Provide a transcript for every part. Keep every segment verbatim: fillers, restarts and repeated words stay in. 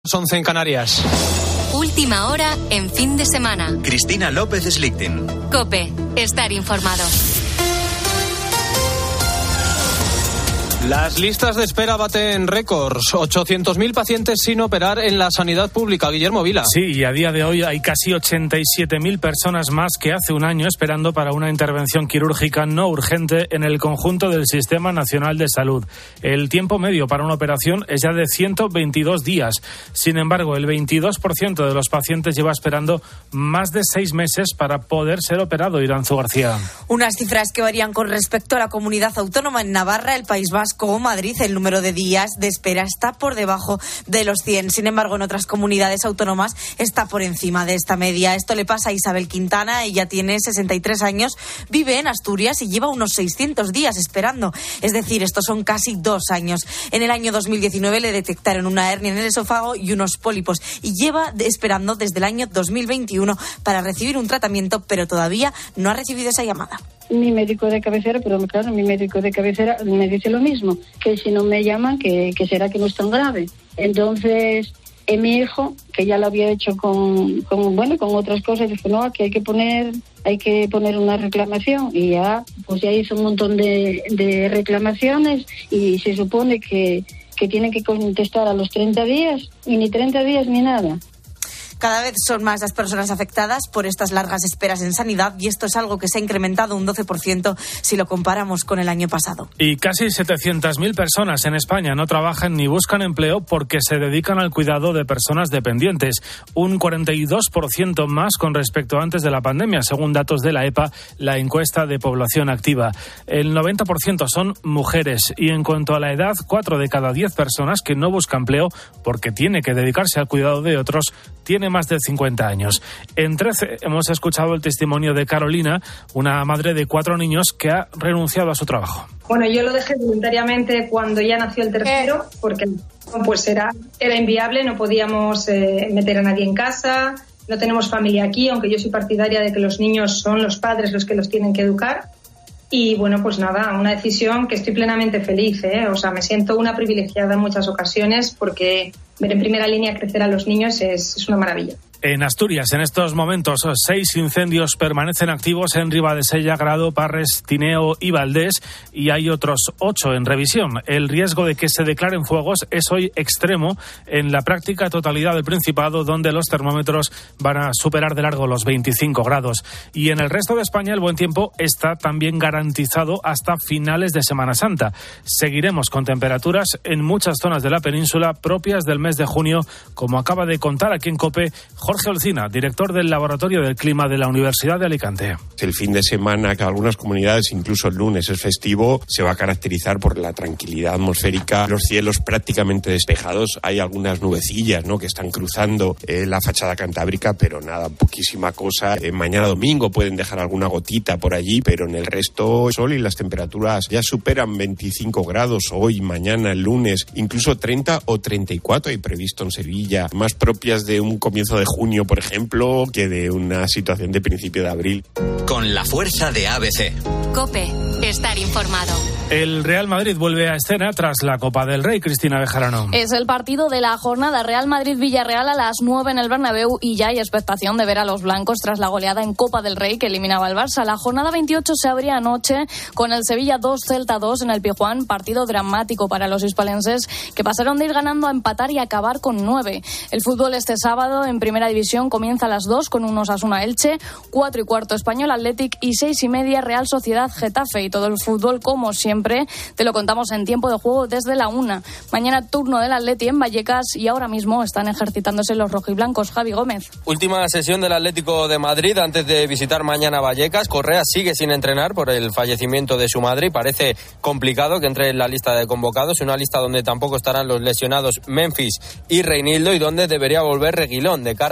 once en Canarias. Última hora en fin de semana. Cristina López Slichting. COPE. Estar informado. Las listas de espera baten récords. ochocientos mil pacientes sin operar en la sanidad pública. Guillermo Vila. Sí, y a día de hoy hay casi ochenta y siete mil personas más que hace un año esperando para una intervención quirúrgica no urgente en el conjunto del Sistema Nacional de Salud. El tiempo medio para una operación es ya de ciento veintidós días. Sin embargo, el veintidós por ciento de los pacientes lleva esperando más de seis meses para poder ser operado. Iranzu García. Unas cifras que varían con respecto a la comunidad autónoma. En Navarra, el País Vasco o Madrid, el número de días de espera está por debajo de los cien. Sin embargo, en otras comunidades autónomas está por encima de esta media. Esto le pasa a Isabel Quintana. Ella tiene sesenta y tres años, vive en Asturias y lleva unos seiscientos días esperando. Es decir, estos son casi dos años. En el año dos mil diecinueve le detectaron una hernia en el esófago y unos pólipos y lleva esperando desde el año dos mil veintiuno para recibir un tratamiento, pero todavía no ha recibido esa llamada. Mi médico de cabecera, pero claro, mi médico de cabecera me dice lo mismo, que si no me llaman, que, que será que no es tan grave. Entonces, eh, mi hijo, que ya lo había hecho con, con bueno, con otras cosas, dijo, no, que hay que poner, hay que poner una reclamación, y ya, pues ya hizo un montón de, de reclamaciones, y se supone que, que tienen que contestar a los treinta días, y ni treinta días ni nada. Cada vez son más las personas afectadas por estas largas esperas en sanidad, y esto es algo que se ha incrementado un doce por ciento si lo comparamos con el año pasado. Y casi setecientas mil personas en España no trabajan ni buscan empleo porque se dedican al cuidado de personas dependientes, un cuarenta y dos por ciento más con respecto a antes de la pandemia, según datos de la E P A, la encuesta de población activa. El noventa por ciento son mujeres, y en cuanto a la edad, cuatro de cada diez personas que no buscan empleo porque tiene que dedicarse al cuidado de otros tiene más de cincuenta años. En trece hemos escuchado el testimonio de Carolina, una madre de cuatro niños que ha renunciado a su trabajo. Bueno, yo lo dejé voluntariamente cuando ya nació el tercero, porque pues era, era inviable, no podíamos eh, meter a nadie en casa, no tenemos familia aquí, aunque yo soy partidaria de que los niños son los padres los que los tienen que educar. Y bueno, pues nada, una decisión que estoy plenamente feliz, ¿eh? O sea, me siento una privilegiada en muchas ocasiones porque ver en primera línea crecer a los niños es, es una maravilla. En Asturias, en estos momentos, seis incendios permanecen activos en Ribadesella, Grado, Parres, Tineo y Valdés, y hay otros ocho en revisión. El riesgo de que se declaren fuegos es hoy extremo en la práctica totalidad del Principado, donde los termómetros van a superar de largo los veinticinco grados. Y en el resto de España el buen tiempo está también garantizado hasta finales de Semana Santa. Seguiremos con temperaturas en muchas zonas de la península propias del mes de junio, como acaba de contar aquí en COPE Jorge Olcina, director del Laboratorio del Clima de la Universidad de Alicante. El fin de semana, que algunas comunidades, incluso el lunes es festivo, se va a caracterizar por la tranquilidad atmosférica, los cielos prácticamente despejados. Hay algunas nubecillas, ¿no?, que están cruzando eh, la fachada cantábrica, pero nada, poquísima cosa. Eh, mañana domingo pueden dejar alguna gotita por allí, pero en el resto sol, y las temperaturas ya superan veinticinco grados hoy, mañana, el lunes, incluso treinta o treinta y cuatro hay previsto en Sevilla, más propias de un comienzo de junio, por ejemplo, que de una situación de principio de abril. Con la fuerza de A B C. COPE. Estar informado. El Real Madrid vuelve a escena tras la Copa del Rey. Cristina Bejarano. Es el partido de la jornada. Real Madrid-Villarreal a las nueve en el Bernabéu, y ya hay expectación de ver a los blancos tras la goleada en Copa del Rey que eliminaba al Barça. La jornada veintiocho se abría anoche con el Sevilla dos, Celta dos en el Pizjuán. Partido dramático para los hispalenses, que pasaron de ir ganando a empatar y acabar con nueve. El fútbol este sábado en Primera División comienza a las dos con un Osasuna Elche, cuatro y cuarto Español Athletic y seis y media Real Sociedad Getafe. Y todo el fútbol, como siempre, te lo contamos en tiempo de juego desde la una. Mañana turno del Atleti en Vallecas, y ahora mismo están ejercitándose los rojiblancos. Javi Gómez. Última sesión del Atlético de Madrid antes de visitar mañana Vallecas. Correa sigue sin entrenar por el fallecimiento de su madre y parece complicado que entre en la lista de convocados, una lista donde tampoco estarán los lesionados Memphis y Reinildo, y donde debería volver Reguilón de cara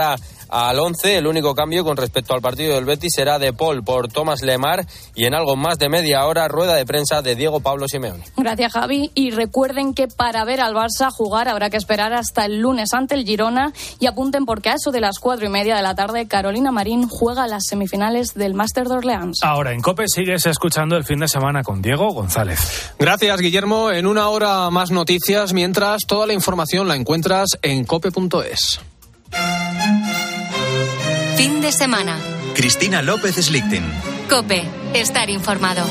al once. El único cambio con respecto al partido del Betis será de Paul por Thomas Lemar y en algo más de media hora rueda de prensa de Diego Pablo Simeone. Gracias, Javi. Y recuerden que para ver al Barça jugar habrá que esperar hasta el lunes ante el Girona y apunten porque a eso de las cuatro y media de la tarde Carolina Marín juega las semifinales del Máster de Orleans. Ahora en COPE sigues escuchando el fin de semana con Diego González. Gracias, Guillermo. En una hora más noticias, mientras toda la información la encuentras en cope punto es. Fin de semana. Cristina López Slichting. COPE. Estar informado.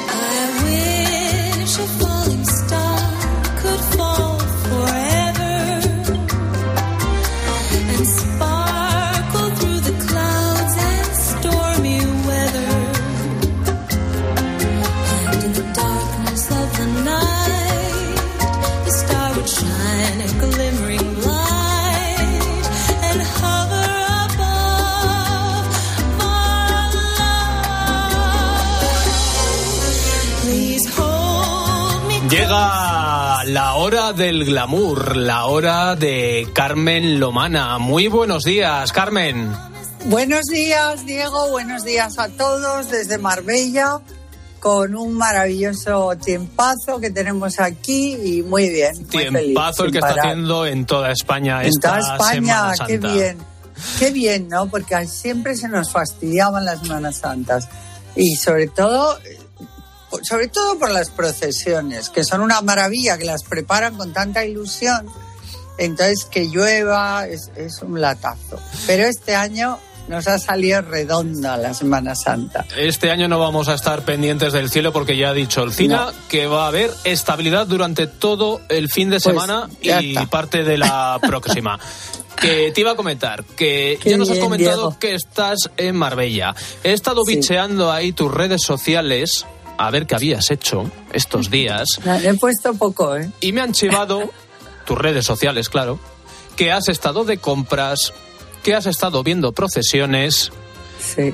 Llega la hora del glamour, la hora de Carmen Lomana. Muy buenos días, Carmen. Buenos días, Diego. Buenos días a todos desde Marbella, con un maravilloso tiempazo que tenemos aquí y muy bien. Muy tiempazo feliz, el que está haciendo en toda España esta En toda España, Semana Santa. Qué bien. Qué bien, ¿no? Porque siempre se nos fastidiaban las Semanas Santas. Y sobre todo... sobre todo por las procesiones, que son una maravilla, que las preparan con tanta ilusión. Entonces, que llueva es, es un latazo. Pero este año nos ha salido redonda la Semana Santa. Este año no vamos a estar pendientes del cielo porque ya ha dicho el Cina no. que va a haber estabilidad durante todo el fin de semana pues, y está. parte de la próxima. Que te iba a comentar, que Qué ya nos bien, has comentado Diego. que estás en Marbella. He estado sí. bicheando ahí tus redes sociales... a ver qué habías hecho estos días. Le he puesto poco, ¿eh? Y me han chivado tus redes sociales, claro, que has estado de compras, que has estado viendo procesiones sí.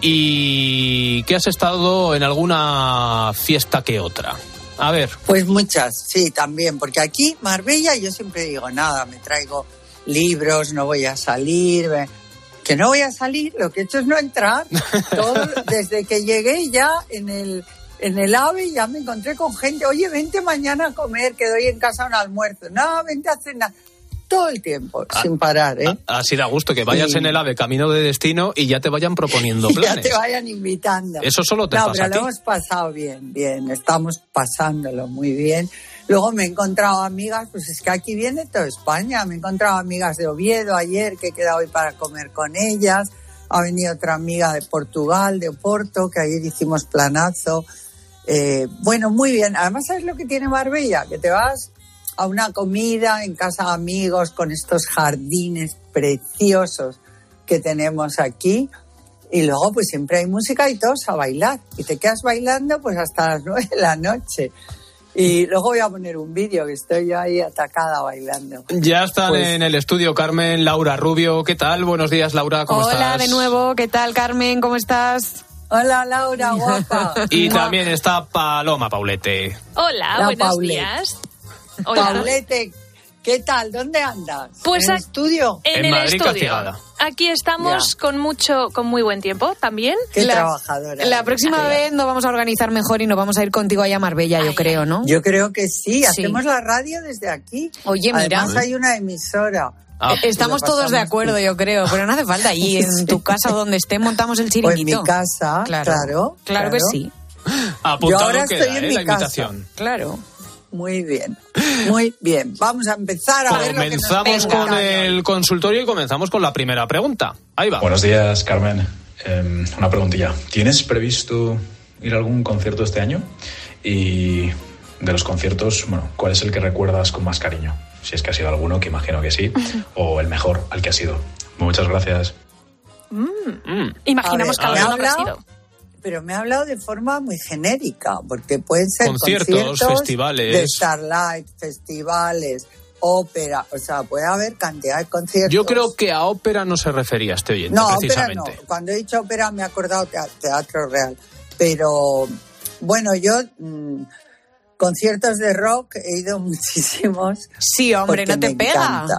y que has estado en alguna fiesta que otra. A ver. Pues muchas, sí, también, porque aquí, Marbella, yo siempre digo, nada, me traigo libros, no voy a salir... Me... que no voy a salir, lo que he hecho es no entrar. Todo, desde que llegué ya en el... En el AVE ya me encontré con gente, oye, vente mañana a comer, que doy en casa un almuerzo. No, vente a cenar. Todo el tiempo, ah, sin parar, ¿eh? Así da gusto, que vayas sí. en el AVE camino de destino y ya te vayan proponiendo planes. Ya te vayan invitando. Eso solo te no, pasa a ti. No, pero lo hemos pasado bien, bien. Estamos pasándolo muy bien. Luego me he encontrado amigas, pues es que aquí viene toda España. Me he encontrado amigas de Oviedo ayer, que he quedado hoy para comer con ellas. Ha venido otra amiga de Portugal, de Oporto, que ayer hicimos planazo. Eh, bueno, muy bien. Además, ¿sabes lo que tiene Marbella? Que te vas a una comida en casa de amigos con estos jardines preciosos que tenemos aquí y luego pues siempre hay música y todos a bailar. Y te quedas bailando pues hasta las nueve de la noche. Y luego voy a poner un vídeo que estoy yo ahí atacada bailando. Ya están pues... en el estudio Carmen, Laura Rubio. ¿Qué tal? Buenos días, Laura. ¿Cómo Hola, estás? Hola de nuevo. ¿Qué tal, Carmen? ¿Cómo estás? Hola, Laura, guapa. Y también está Paloma Paulete. Hola, La buenos Paulette. días. Hola. Paulete, ¿qué tal? ¿Dónde andas? Pues ¿En el a... estudio? En, en el Madrid, estudio. Castigada. Aquí estamos Ya. con mucho, con muy buen tiempo también. Qué la, trabajadora. La próxima Laura. vez nos vamos a organizar mejor y nos vamos a ir contigo allá a Marbella, yo Ay, creo, ¿no? Yo creo que sí, Sí. hacemos la radio desde aquí. Oye, mira. Además hay una emisora. Ah, Eh, Estamos lo todos de pasamos acuerdo, bien. yo creo, pero no hace falta. Allí en tu casa o donde esté montamos el O en chiringuito. mi casa, claro. Claro, Claro, que sí. apuntado Yo ahora queda, estoy en ¿eh? mi la casa. invitación. Claro. Muy bien, muy bien. Vamos a empezar a ver lo que nos Comenzamos venga. con el consultorio y comenzamos con la primera pregunta. Ahí va. Buenos días, Carmen. Eh, una preguntilla. ¿Tienes previsto ir a algún concierto este año? Y de los conciertos, bueno, ¿cuál es el que recuerdas con más cariño? Si es que ha sido alguno, que imagino que sí, o el mejor al que ha sido. Muchas gracias. Mm. Mm. Imaginamos A ver, cada uno ¿me que ha ha hablado? sido. Pero me ha hablado de forma muy genérica, porque pueden ser Conciertos, conciertos festivales. de Starlight, festivales, ópera, o sea, puede haber cantidad de conciertos. Yo creo que a ópera no se refería este oyente, no, ópera precisamente. no. Cuando he dicho ópera me he acordado de Teatro Real. Pero, bueno, yo... Mmm, conciertos de rock he ido muchísimos. Sí, hombre, porque no te me pega. encanta.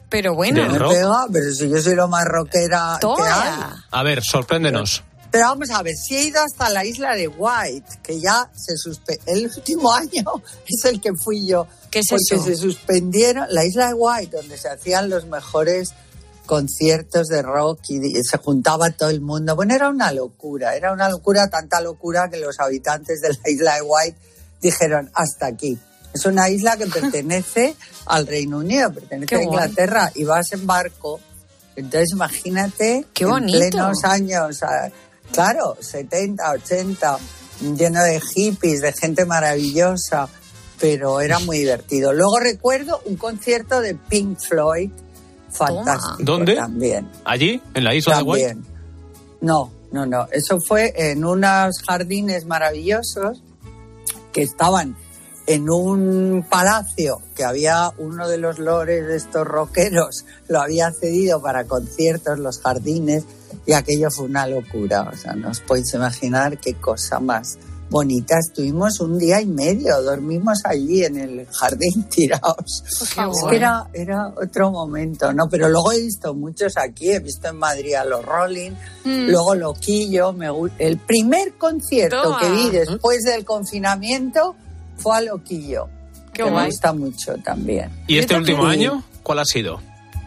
Pero bueno. Me pega, pero si yo soy lo más rockera Toma. que hay. A ver, sorpréndenos. Pero vamos a ver, si he ido hasta la isla de White, que ya se suspendió, el último año es el que fui yo. ¿Qué es porque eso? se suspendieron, la isla de White, donde se hacían los mejores conciertos de rock y se juntaba todo el mundo. Bueno, era una locura, era una locura, tanta locura que los habitantes de la isla de White dijeron, hasta aquí. Es una isla que pertenece al Reino Unido, pertenece Qué a Inglaterra, y vas en barco. Entonces imagínate, Qué bonito. en plenos años, claro, setenta, ochenta, lleno de hippies, de gente maravillosa, pero era muy divertido. Luego recuerdo un concierto de Pink Floyd, fantástico. ¿Dónde? También. ¿Allí? ¿En la isla También. de White? No, no, no. Eso fue en unos jardines maravillosos que estaban en un palacio que había uno de los lores de estos rockeros, lo había cedido para conciertos, los jardines, y aquello fue una locura. O sea, no os podéis imaginar qué cosa más bonita. Estuvimos un día y medio, dormimos allí en el jardín tirados. Oh, es que era, era otro momento, ¿no? Pero luego he visto muchos aquí, he visto en Madrid a los Rolling, mm. luego Loquillo, me, el primer concierto Toma. que vi después del confinamiento fue a Loquillo, Qué que guay. me gusta mucho también. ¿Y este último año cuál ha sido?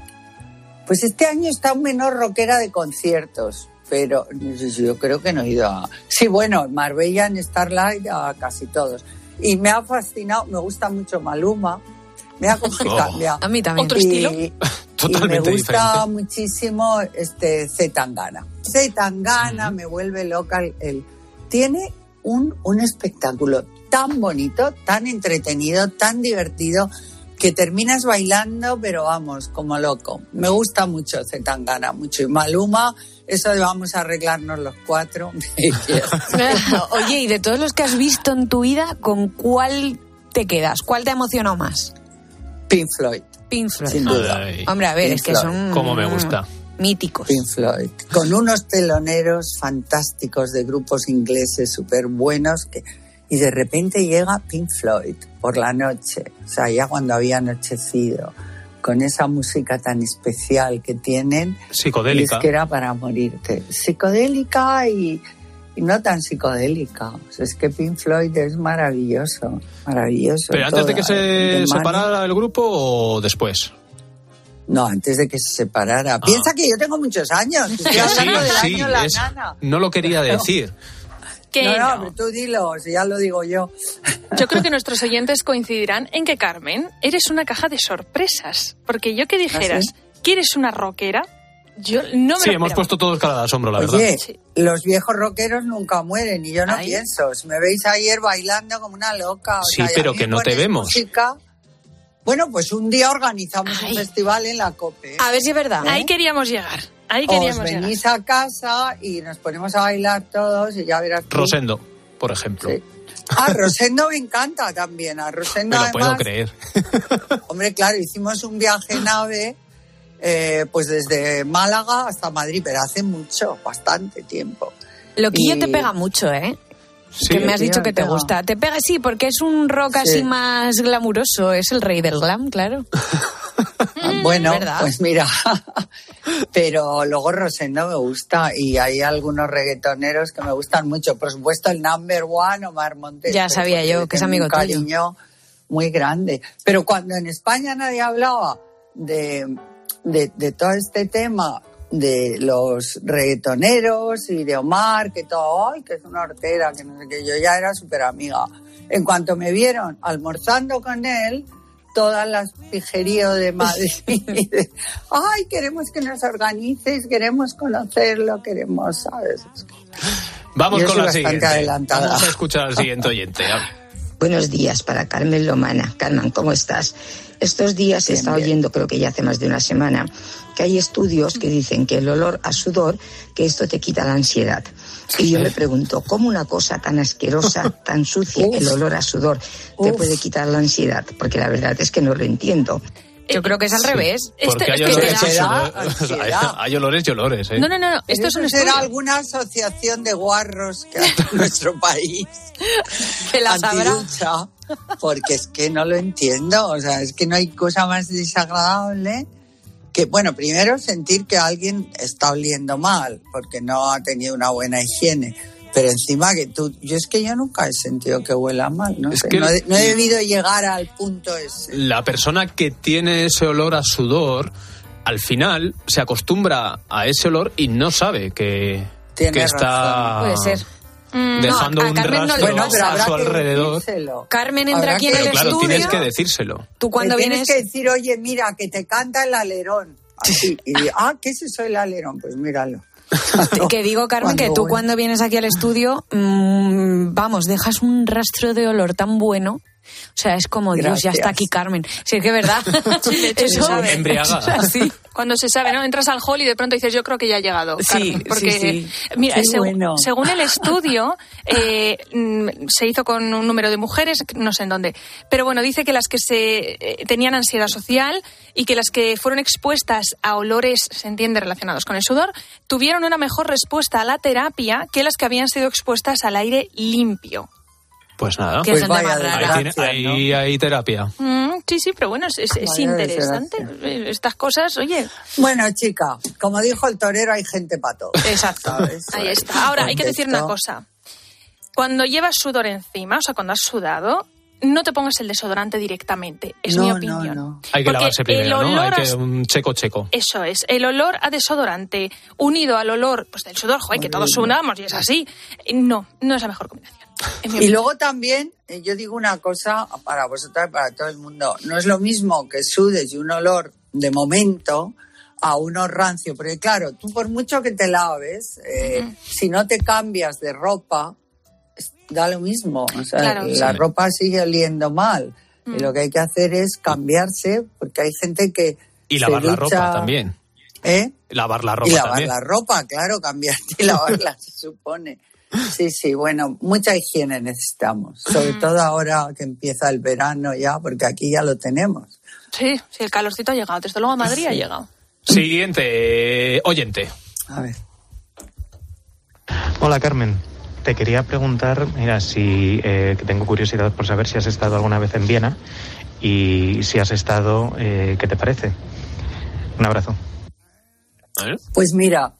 Pues este año está menos rockera de conciertos, pero yo creo que no he ido a... Sí, bueno, Marbella, en Starlight, a casi todos. Y me ha fascinado, me gusta mucho Maluma, me ha cogido... Oh. A mí también. ¿Otro estilo? Y, Totalmente y me gusta diferente. muchísimo este C. Tangana. C. Tangana mm. me vuelve loca. El, el, tiene un, un espectáculo tan bonito, tan entretenido, tan divertido, que terminas bailando, pero vamos, como loco. Me gusta mucho C. Tangana, mucho. Y Maluma, eso de vamos a arreglarnos los cuatro. Oye, y de todos los que has visto en tu vida, ¿con cuál te quedas? ¿Cuál te ha emocionado más? Pink Floyd. Pink Floyd. Sin duda. Ay. Hombre, a ver, Pink es que Floyd. son... Cómo me gusta. Míticos. Pink Floyd. Con unos teloneros fantásticos de grupos ingleses súper buenos que... Y de repente llega Pink Floyd por la noche, o sea, ya cuando había anochecido, con esa música tan especial que tienen. Psicodélica. Y es que era para morirte. Psicodélica y, y no tan psicodélica. O sea, es que Pink Floyd es maravilloso, maravilloso. ¿Pero antes de que se de separara el grupo o después? No, antes de que se separara. Ah. Piensa que yo tengo muchos años. Estoy hablando sí, del sí, año La es, Nana. No lo quería decir. Que no, no, no. pero tú dilo, si ya lo digo yo. Yo creo que nuestros oyentes coincidirán en que, Carmen, eres una caja de sorpresas. Porque yo que dijeras, ¿Ah, sí? ¿quieres una rockera? Yo no me Sí, lo hemos esperaba. puesto todos cara de asombro, la Oye, verdad. Sí. Los viejos rockeros nunca mueren y yo no Ay. pienso. Si me veis ayer bailando como una loca. O Sí, sea, pero que no te vemos. Música. Bueno, pues un día organizamos Ay. un festival en la COPE. A ver si es verdad. ¿Eh? Ahí queríamos llegar. Ahí Os queríamos venís llegar. a casa y nos ponemos a bailar todos y ya verás tú. Rosendo, por ejemplo. Sí. Ah, Rosendo me encanta también. A Rosendo Me lo además, puedo creer. Hombre, claro, hicimos un viaje en AVE eh, pues desde Málaga hasta Madrid, pero hace mucho, bastante tiempo. Loquillo Y- te pega mucho, ¿eh? Sí. Que me has tío, dicho que me te pega. gusta. Te pega, sí, porque es un rock así Sí. más glamuroso. Es el rey del glam, claro. Ah, Bueno, ¿verdad? pues mira, pero luego Rosendo me gusta y hay algunos reggaetoneros que me gustan mucho. Por supuesto, el number one, Omar Montes. Ya pero sabía porque yo le que es tengo amigo un tuyo. cariño muy grande. Pero cuando en España nadie hablaba de, de, de todo este tema de los reggaetoneros y de Omar, que todo, ay, que es una hortera, que no sé qué, yo ya era súper amiga. En cuanto me vieron almorzando con él, todas las pijerío de Madrid, de, ay, queremos que nos organices, queremos conocerlo, queremos, ¿sabes? Vamos Yo con soy la bastante siguiente. adelantada. Vamos a escuchar al siguiente oyente. Buenos días para Carmen Lomana. Carmen, ¿cómo estás? Estos días he Bien, estado bien. oyendo, creo que ya hace más de una semana, que hay estudios que dicen que el olor a sudor, que esto te quita la ansiedad. Y yo me pregunto, ¿cómo una cosa tan asquerosa, tan sucia, Uf. el olor a sudor, te Uf. puede quitar la ansiedad? Porque la verdad es que no lo entiendo. Yo creo que es al revés. Porque Este- hay este olores, te y da olores- ansiedad. hay, hay olores y olores, ¿eh? No, no, no, no. Esto es un ¿Eso será estudio. alguna asociación de guarros que hay en nuestro país? Que la sabrá. Antiducha, porque es que no lo entiendo, o sea, es que no hay cosa más desagradable que, bueno, primero sentir que alguien está oliendo mal, porque no ha tenido una buena higiene. Pero encima que tú, yo es que yo nunca he sentido que huela mal, no es sé, que no, he, no he debido llegar al punto ese. La persona que tiene ese olor a sudor, al final se acostumbra a ese olor y no sabe que, que está Puede ser. dejando no, un Carmen rastro no, bueno, a su alrededor. Decírselo. Carmen entra Habrá aquí en que, el claro, estudio. tienes que decírselo. Tú cuando Le vienes... tienes que decir, oye, mira, que te canta el alerón. Así, y ah, ¿qué es eso el alerón? Pues míralo. Que digo, Carmen, que tú cuando vienes aquí al estudio, mmm, vamos, dejas un rastro de olor tan bueno. O sea, es como, Dios, Gracias. ya está aquí Carmen. Sí, es que es verdad. Sí, de hecho, Eso, se sabe. Embriagada. Sí. Cuando se sabe, ¿no? Entras al hall y de pronto dices, yo creo que ya ha llegado, Sí, Carmen. Porque, sí, sí. mira, Qué seg- bueno. según el estudio, eh, mm, se hizo con un número de mujeres, no sé en dónde, pero bueno, dice que las que se eh, tenían ansiedad social y que las que fueron expuestas a olores, se entiende, relacionados con el sudor, tuvieron una mejor respuesta a la terapia que las que habían sido expuestas al aire limpio. Pues nada, Qué Pues gente vaya más rara. ahí, tiene- desgracia, ahí ¿no? hay terapia. Mm, sí, sí, pero bueno, es, es- es Vaya interesante. desgracia. Eh, Estas cosas, oye, Bueno, chica, como dijo el torero, hay gente para todo. exacto. ¿Sabes? Ahí está. Ahora, hay que decir una Contexto. cosa. Cuando llevas sudor encima, o sea, cuando has sudado, no te pongas el desodorante directamente. Es No, mi no, opinión. no. Hay que Porque lavarse primero, el ¿no? Hay olor que a- un checo checo. Eso es. El olor a desodorante unido al olor pues del sudor, joder, que todos sudamos y es así. No, no es la mejor combinación. en mi Y opinión. luego también, eh, yo digo una cosa para vosotras y para todo el mundo. No es lo mismo que sudes y un olor de momento a uno rancio. Porque claro, tú por mucho que te laves, eh, uh-huh. si no te cambias de ropa, da lo mismo. O sea, Claro, la sí. ropa sigue oliendo mal. Mm. Y lo que hay que hacer es cambiarse, porque hay gente que Y se lavar la ducha- ropa también. ¿Eh? Lavar la ropa y lavar también. la ropa, claro, cambiarte y lavarla, se supone. Sí, sí, bueno, mucha higiene necesitamos, sobre todo ahora que empieza el verano ya, porque aquí ya lo tenemos. Sí, sí, el calorcito ha llegado. Desde luego a Madrid Sí. ha llegado. Siguiente, eh, oyente. A ver. Hola, Carmen. Te quería preguntar, mira, si eh, que tengo curiosidad por saber si has estado alguna vez en Viena y si has estado, eh, ¿qué te parece? Un abrazo. Pues mira,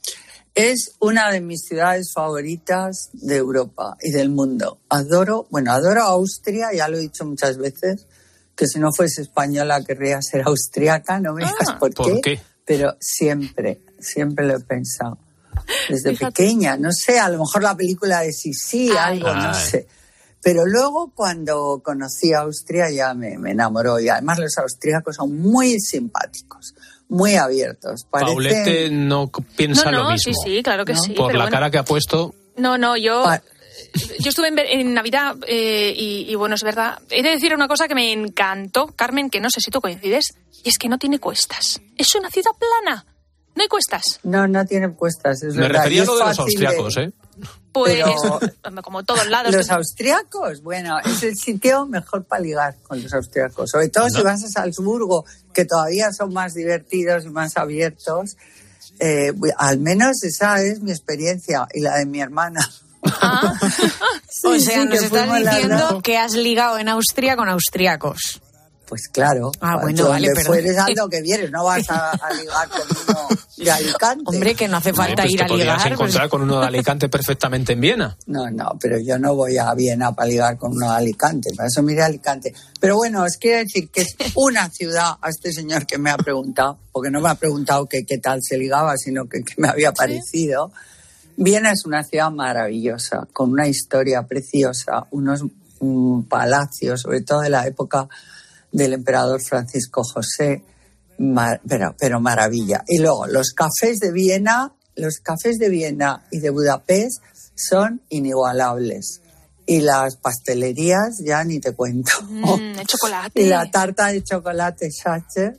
es una de mis ciudades favoritas de Europa y del mundo. Adoro, bueno, adoro Austria, ya lo he dicho muchas veces, que si no fuese española querría ser austriaca, no me digas Ah, por, ¿por qué, qué? pero siempre, siempre lo he pensado. Desde pequeña, no sé, a lo mejor la película de Sisi, algo, Ay. no sé. Pero luego cuando conocí a Austria ya me, me enamoró y además los austríacos son muy simpáticos, muy abiertos. Parecen... Paulette no piensa No, no, lo mismo. sí, sí, claro que sí, Por pero la bueno. cara que ha puesto. No, no, yo... Pa- Yo estuve en, en Navidad eh, y, y bueno, es verdad. He de decir una cosa que me encantó, Carmen, que no sé si tú coincides, y es que no tiene cuestas. Es una ciudad plana. No hay cuestas. No, no tienen cuestas, es Me verdad. refería Y a lo es de los fácil austriacos, ¿eh? Pues, Pero- como todos lados. Los austriacos, bueno, es el sitio mejor para ligar con los austriacos. Sobre todo No. si vas a Salzburgo, que todavía son más divertidos y más abiertos. Eh, al menos esa es mi experiencia y la de mi hermana. Ah. Sí, o sea, sí, nos que estás fuimos las diciendo dos. que has ligado en Austria con austriacos. Pues claro, Ah, bueno, donde vale, perdón. fueres haz lo que vieres, no vas a, a ligar con uno de Alicante. Hombre, que no hace falta Pues ir te a podrías ligar. encontrar pues- con uno de Alicante perfectamente en Viena. No, no, pero yo no voy a Viena para ligar con uno de Alicante, para eso miré a Alicante. Pero bueno, os quiero decir que es una ciudad a este señor que me ha preguntado, porque no me ha preguntado que qué tal se ligaba, sino que qué me había parecido. Viena es una ciudad maravillosa, con una historia preciosa, unos mm, palacios, sobre todo de la época del emperador Francisco José, mar- pero, pero maravilla. Y luego, los cafés de Viena, los cafés de Viena y de Budapest son inigualables. Y las pastelerías, ya ni te cuento. Mm, el chocolate. Y la tarta de chocolate Schacher,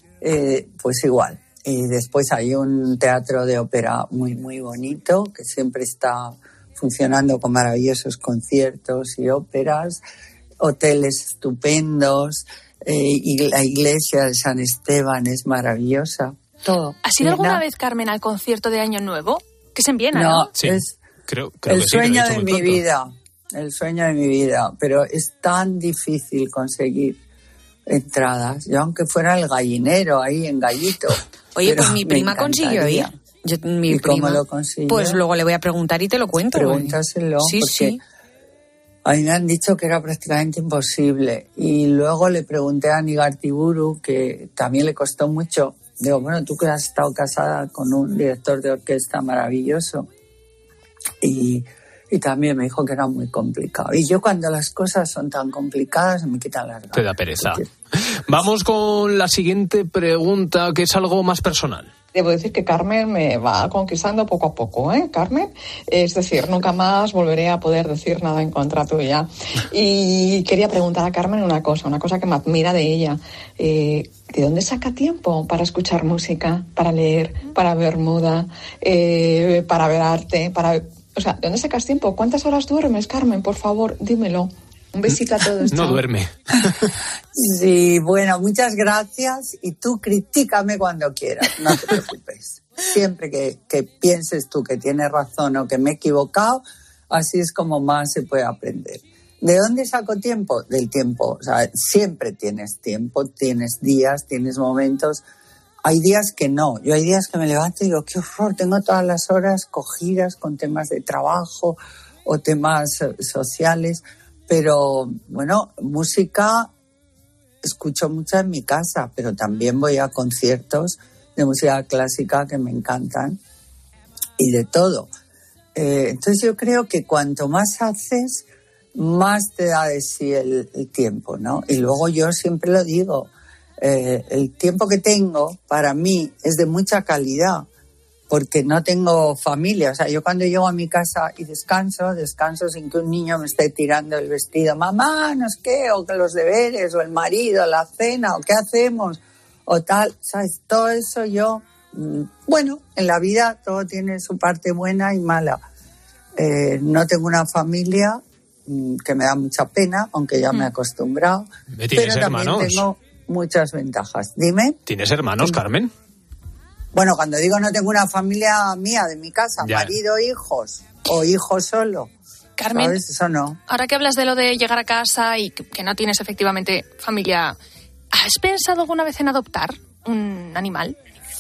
eh, pues igual. Y después hay un teatro de ópera muy, muy bonito, que siempre está funcionando con maravillosos conciertos y óperas, hoteles estupendos, eh, y la iglesia de San Esteban es maravillosa. Todo. ¿Has ido alguna Viena. vez, Carmen, al concierto de Año Nuevo? Que es en Viena, ¿no? No, Sí, es creo, creo el que sí, que lo he sueño dicho de muy mi pronto. vida, el sueño de mi vida, pero es tan difícil conseguir entradas. Yo aunque fuera el gallinero ahí en Gallito. Oye, pues mi prima consiguió ir. Yo, mi ¿Y prima, cómo lo consiguió? Pues luego le voy a preguntar y te lo cuento. Pregúntaselo. Sí, porque sí. A mí me han dicho que era prácticamente imposible. Y luego le pregunté a Nigartiburu, que también le costó mucho. Digo, bueno, tú que has estado casada con un director de orquesta maravilloso. Y, y también me dijo que era muy complicado. Y yo cuando las cosas son tan complicadas me quitan las ganas. Te da pereza. Vamos con la siguiente pregunta, que es algo más personal. Debo decir que Carmen me va conquistando poco a poco, ¿eh, Carmen? Es decir, nunca más volveré a poder decir nada en contra tuya. Y quería preguntar a Carmen una cosa, una cosa que me admira de ella. Eh, ¿De dónde saca tiempo para escuchar música, para leer, para ver moda, eh, para ver arte, para... O sea, ¿de dónde sacas tiempo? ¿Cuántas horas duermes, Carmen? Por favor, dímelo. Un besito a todos. No chao. duerme. Sí, bueno, muchas gracias. Y tú critícame cuando quieras, no te preocupes. Siempre que, que pienses tú que tienes razón o que me he equivocado, así es como más se puede aprender. ¿De dónde saco tiempo? Del tiempo. O sea, siempre tienes tiempo, tienes días, tienes momentos. Hay días que no. Yo hay días que me levanto y digo, qué horror, tengo todas las horas cogidas con temas de trabajo o temas sociales. Pero, bueno, música escucho mucha en mi casa, pero también voy a conciertos de música clásica que me encantan y de todo. Eh, entonces yo creo que cuanto más haces, más te da de sí el, el tiempo, ¿no? Y luego yo siempre lo digo, eh, el tiempo que tengo para mí es de mucha calidad, porque no tengo familia. O sea, yo cuando llego a mi casa y descanso, descanso sin que un niño me esté tirando el vestido. Mamá, no sé qué, o que los deberes, o el marido, la cena, o qué hacemos, o tal. ¿Sabes? Todo eso yo... Bueno, en la vida todo tiene su parte buena y mala. Eh, no tengo una familia, que me da mucha pena, aunque ya me he acostumbrado. ¿Tienes pero hermanos? También tengo muchas ventajas. Dime. ¿Tienes hermanos, Carmen? Bueno, cuando digo no tengo una familia mía de mi casa, Ya. marido, hijos o hijo solo, Carmen, ¿sabes? Eso no. ahora que hablas de lo de llegar a casa y que, que no tienes efectivamente familia, ¿has pensado alguna vez en adoptar un animal?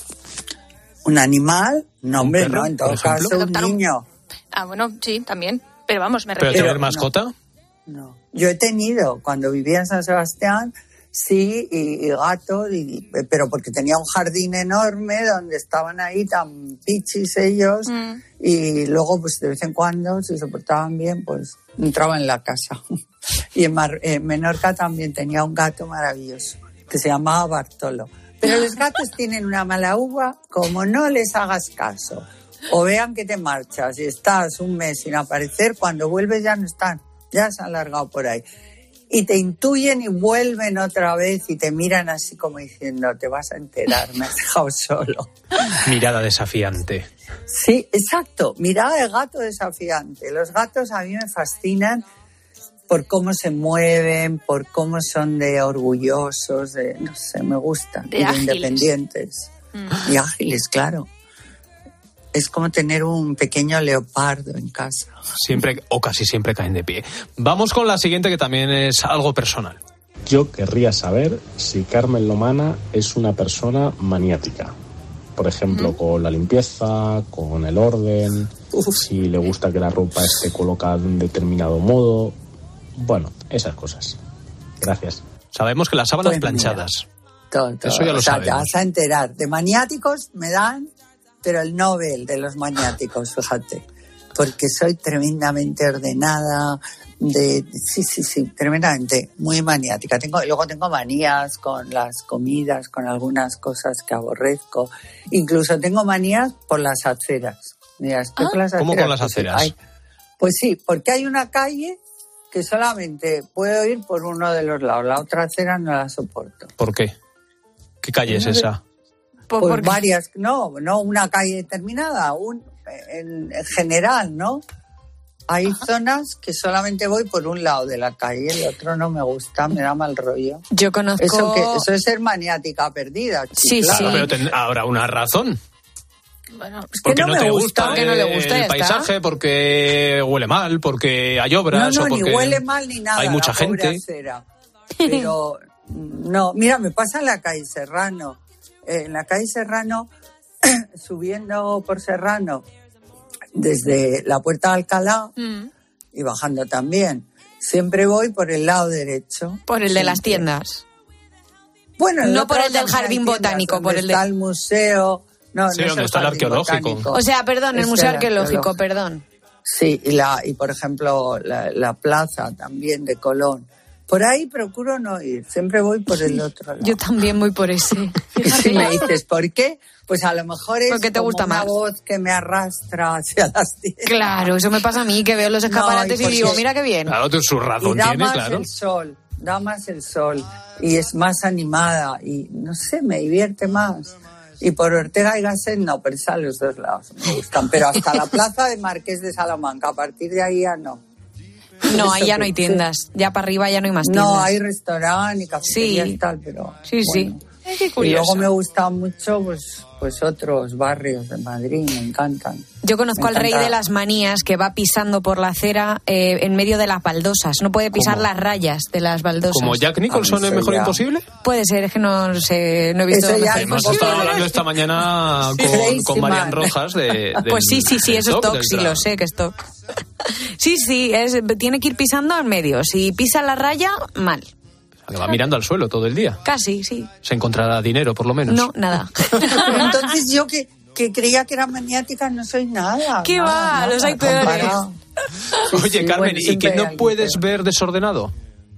¿Un animal? No, hombre, perro, no, en todo por ejemplo? caso un Adoptar un- niño. Ah, bueno, sí, también. Pero vamos, me ¿Pero refiero... tener mascota? No. Yo he tenido, cuando vivía en San Sebastián, sí, y, y gato, y, pero porque tenía un jardín enorme donde estaban ahí tan pichis ellos, Mm. y luego, pues de vez en cuando, si se portaban bien, pues entraban en la casa. Y en, Mar- en Menorca también tenía un gato maravilloso, que se llamaba Bartolo. Pero los gatos tienen una mala uva, como no les hagas caso, o vean que te marchas y estás un mes sin aparecer, cuando vuelves ya no están, ya se han largado por ahí. Y te intuyen y vuelven otra vez y te miran así como diciendo, te vas a enterar, me has dejado solo. Mirada desafiante. Sí, exacto, mirada de gato desafiante. Los gatos a mí me fascinan por cómo se mueven, por cómo son de orgullosos, de, no sé, me gustan, De y de ágiles. independientes. Mm. Y ágiles, claro. Es como tener un pequeño leopardo en casa. Siempre o casi siempre caen de pie. Vamos con la siguiente, que también es algo personal. Yo querría saber si Carmen Lomana es una persona maniática. Por ejemplo, con la limpieza, con el orden, si le gusta que la ropa esté colocada de un determinado modo. Bueno, esas cosas. Gracias. Sabemos que las sábanas Pues mira, planchadas. Todo, todo. Eso ya lo o sea, te sabemos. vas a enterar. De maniáticos me dan, pero el Nobel de los maniáticos, fíjate. Porque soy tremendamente ordenada, de sí, sí, sí, tremendamente, muy maniática. Tengo, luego tengo manías con las comidas, con algunas cosas que aborrezco. Incluso tengo manías por las aceras. Mira, estoy Ah, por las ¿cómo aceras, con las pues, aceras? hay- pues sí, porque hay una calle que solamente puedo ir por uno de los lados. La otra acera no la soporto. ¿Por qué? ¿Qué calle es esa? Pues ¿por qué? varias, no, no una calle determinada, un, en, en general, ¿no? Hay zonas que solamente voy por un lado de la calle, el otro no me gusta, me da mal rollo. Yo conozco... Eso, que, eso es ser maniática perdida. Sí, claro. Claro, pero ten- habrá una razón. Bueno, que Porque no no, me te gusta, gusta, porque no le el gusta, ya está. paisaje, porque huele mal, porque hay obras No, no, o porque ni huele mal ni nada. hay mucha la pobre gente. acera. Pero No, mira, me pasa en la calle Serrano. Eh, en la calle Serrano, subiendo por Serrano, desde la Puerta de Alcalá mm. y bajando también. Siempre voy por el lado derecho. Por el siempre. de las tiendas. Bueno, no por el del jardín botánico, por el está de... el museo. No, sí, no donde está el arqueológico. Botánico. O sea, perdón, el es museo el arqueológico, perdón. Sí, y, la, y por ejemplo, la, la plaza también de Colón. Por ahí procuro no ir, siempre voy por el otro lado. Yo también voy por ese. Y si me dices, ¿por qué? Pues a lo mejor es porque te gusta como una más. voz que me arrastra hacia las tiendas. Claro, eso me pasa a mí, que veo los escaparates no, y, y digo, mira qué bien. Claro, tú su razón y da tiene, más claro. el sol, da más el sol y es más animada y no sé, me divierte más. Y por Ortega y Gasset no, pero a los dos lados me gustan. Pero hasta la plaza de Marqués de Salamanca, a partir de ahí ya no. No, ahí ya no hay tiendas. Sí. Ya para arriba ya no hay más tiendas. No, hay restaurante y cafetería sí. y tal, pero... Sí, bueno. sí. Qué curioso. Y luego me gustan mucho pues, pues otros barrios de Madrid, me encantan. Yo conozco me al rey de las manías que va pisando por la acera eh, en medio de las baldosas. No puede pisar ¿Cómo? las rayas de las baldosas. ¿Como Jack Nicholson en Mejor ya. Imposible? Puede ser, es que no sé, no he visto Eso ya Mejor Hemos Imposible. estado hablando esta mañana con, con Marian Rojas de... Del, pues sí, sí, sí, eso es top, toc, sí lo sé que es toc. Sí, sí, es, tiene que ir pisando en medio. Si pisa la raya, mal. Que va mirando al suelo todo el día. Casi, sí. Se encontrará dinero, por lo menos. No, nada. Entonces yo que, que creía que era maniática no soy nada. ¿Qué nada, va? nada, Los hay peores. Sí, Oye, sí, Carmen, bueno, ¿y que no hay puedes peor. ver desordenado?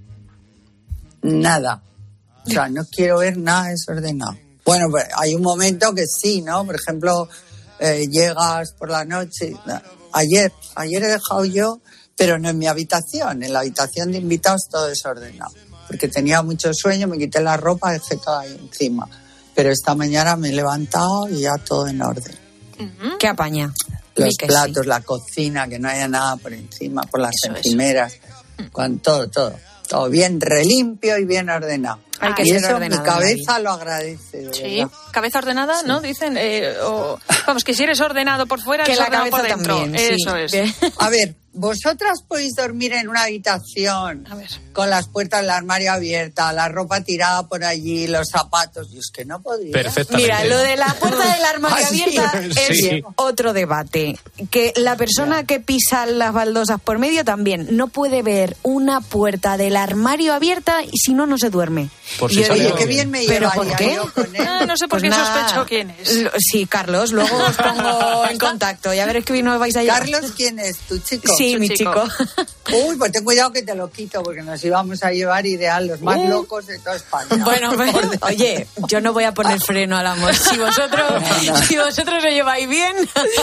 Nada. O sea, no quiero ver nada desordenado. Bueno, pues hay un momento que sí, ¿no? Por ejemplo, eh, llegas por la noche. Ayer, ayer he dejado yo, pero no en mi habitación, en la habitación de invitados todo desordenado. Porque tenía mucho sueño, me quité la ropa, dejé todo ahí encima. Pero esta mañana me he levantado y ya todo en orden. Uh-huh. ¿Qué apaña? Los sí platos, sí. la cocina, que no haya nada por encima, por las Eso, encimeras, eso. con todo, todo. Todo bien relimpio y bien ordenado. Hay que y ser eso ordenado, mi cabeza María. lo agradece. De Sí, verdad. cabeza ordenada, sí. ¿no? Dicen, eh, o, vamos, que si eres ordenado por fuera, que eres la ordenado cabeza por dentro. También, eso sí. es. A ver, ¿vosotras podéis dormir en una habitación A ver. con las puertas del armario abiertas, la ropa tirada por allí, los zapatos? Yo es que no podría. Perfectamente. Mira, lo de la puerta del armario ¿Ah, sí? abierta es Sí. otro debate. Que la persona Ya. que pisa las baldosas por medio también no puede ver una puerta del armario abierta y si no, no se duerme. Por si Yo sale Oye, digo, qué bien. bien me ¿pero llevaría por qué? yo con él. Ah, no sé por Pues qué nada. sospecho quién es. Lo- Sí, Carlos, luego os pongo en contacto. Ya veréis que hoy no vais a llevar. Carlos, ¿quién es? ¿Tu chico? Sí, Su mi chico. chico. Uy, pues ten cuidado que te lo quito porque nos íbamos a llevar ideal los más Uh. locos de toda España. Bueno, pues, oye, yo no voy a poner freno al amor. Si vosotros, No, no. si vosotros lo lleváis bien.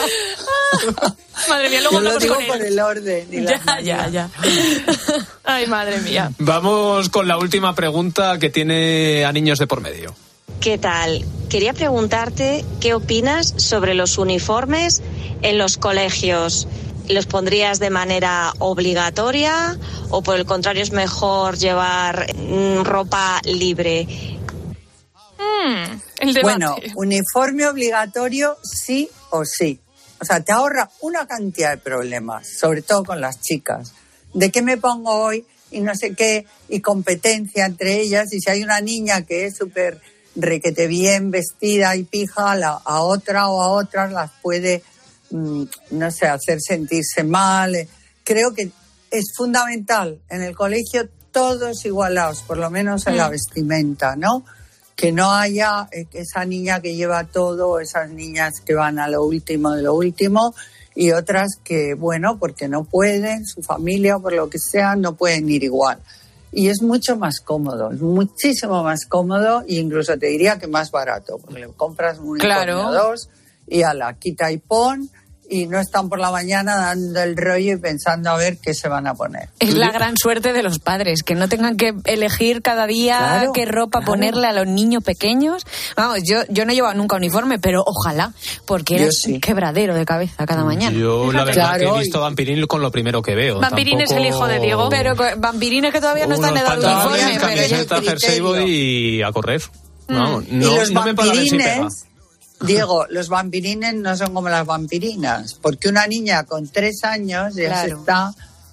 Madre mía, luego Yo lo hablamos digo con por él. el orden. Y la Ya, ya, ya. Ay, madre mía. Vamos con la última pregunta que tiene a niños de por medio. ¿Qué tal? Quería preguntarte qué opinas sobre los uniformes en los colegios. ¿Los pondrías de manera obligatoria o por el contrario es mejor llevar mm, ropa libre? Mm, el debate. Bueno, uniforme obligatorio sí o sí. O sea, te ahorra una cantidad de problemas, sobre todo con las chicas. ¿De qué me pongo hoy? Y no sé qué, y competencia entre ellas. Y si hay una niña que es súper requete bien vestida y pija, la, a otra o a otras las puede, mmm, no sé, hacer sentirse mal. Creo que es fundamental en el colegio todos igualados, por lo menos en mm. la vestimenta, ¿no? Que no haya esa niña que lleva todo, esas niñas que van a lo último de lo último y otras que, bueno, porque no pueden, su familia o por lo que sea, no pueden ir igual. Y es mucho más cómodo, es muchísimo más cómodo e incluso te diría que más barato, porque le compras un Claro. uniforme o dos y a la quita y pon y no están por la mañana dando el rollo y pensando a ver qué se van a poner. Es la gran suerte de los padres, que no tengan que elegir cada día Claro, qué ropa claro. ponerle a los niños pequeños. Vamos, yo, yo no he llevado nunca uniforme, pero ojalá, porque era Yo sí. un quebradero de cabeza cada mañana. Yo la verdad Claro, que he visto y- Vampirín con lo primero que veo. Vampirín es Tampoco- el hijo de Diego. Pero con- vampirines que todavía no están en edad de Unos uniforme, pantalones, pero ya- camiseta, el jersey criterio. body y a correr. No, Y no, los no me pagan si pega. vampirines, Diego, los vampirines no son como las vampirinas, porque una niña con tres años ya Claro. se está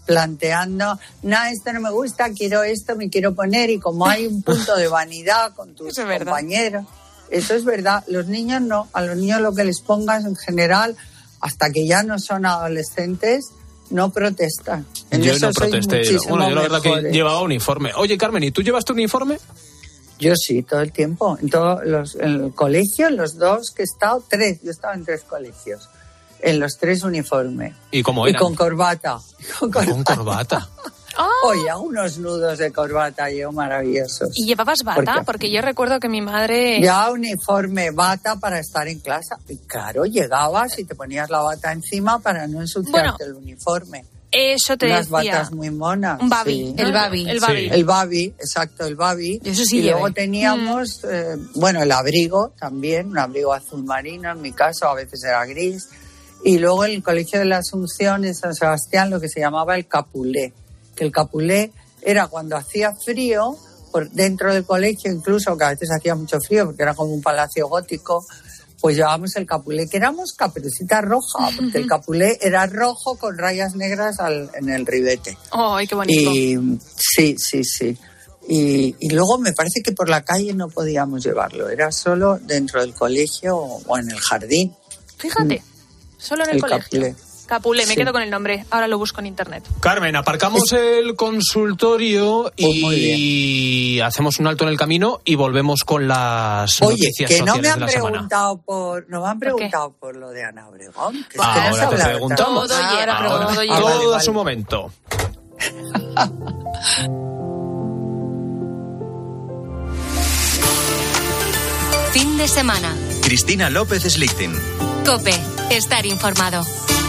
planteando, no, esto no me gusta, quiero esto, me quiero poner, y como hay un punto de vanidad con tus compañeros, eso es verdad. Los niños no, a los niños lo que les pongas en general, hasta que ya no son adolescentes, no protestan. En yo eso no protesté. Bueno, yo la verdad mejores. que llevaba uniforme. Oye, Carmen, ¿y tú llevaste uniforme? Yo sí, todo el tiempo. En todos los, en el colegio, en los dos que he estado, tres. Yo he estado en tres colegios. En los tres uniformes. ¿Y cómo eran? Y con corbata. Con corbata. Con corbata. Oh. Oye, unos nudos de corbata yo maravillosos. ¿Y llevabas bata? ¿Por qué? Porque yo recuerdo que mi madre... Ya uniforme, bata para estar en clase. Y claro, llegabas y te ponías la bata encima para no ensuciarte Bueno, el uniforme. Eso te Unas decía. batas muy monas. Un babi, sí. el babi. El babi. Sí. El babi, exacto, el babi. Eso sí y llevé. luego teníamos, mm. eh, bueno, el abrigo también, un abrigo azul marino, en mi caso, a veces era gris. Y luego en el Colegio de la Asunción en San Sebastián lo que se llamaba el capulé. Que el capulé era cuando hacía frío, por dentro del colegio incluso, que a veces hacía mucho frío porque era como un palacio gótico, pues llevábamos el capulé, que éramos Caperucita Roja, porque el capulé era rojo con rayas negras al, en el ribete. ¡Ay, qué bonito! Y sí, sí, sí. Y, y luego me parece que por la calle no podíamos llevarlo, era solo dentro del colegio o, o en el jardín. Fíjate, solo en el, el colegio. Capulé. Capulé, me Sí. quedo con el nombre. Ahora lo busco en internet. Carmen, aparcamos el consultorio y hacemos un alto en el camino y volvemos con las Oye, noticias que no sociales me han de la semana. preguntado por, no me han preguntado por lo de Ana Obregón. Que Ahora es que te no se habla preguntamos. tanto. Todo llega, Ahora, todo llega. todo Vale, a vale. su momento. Fin de semana. Cristina López Slichting. COPE. Estar informado.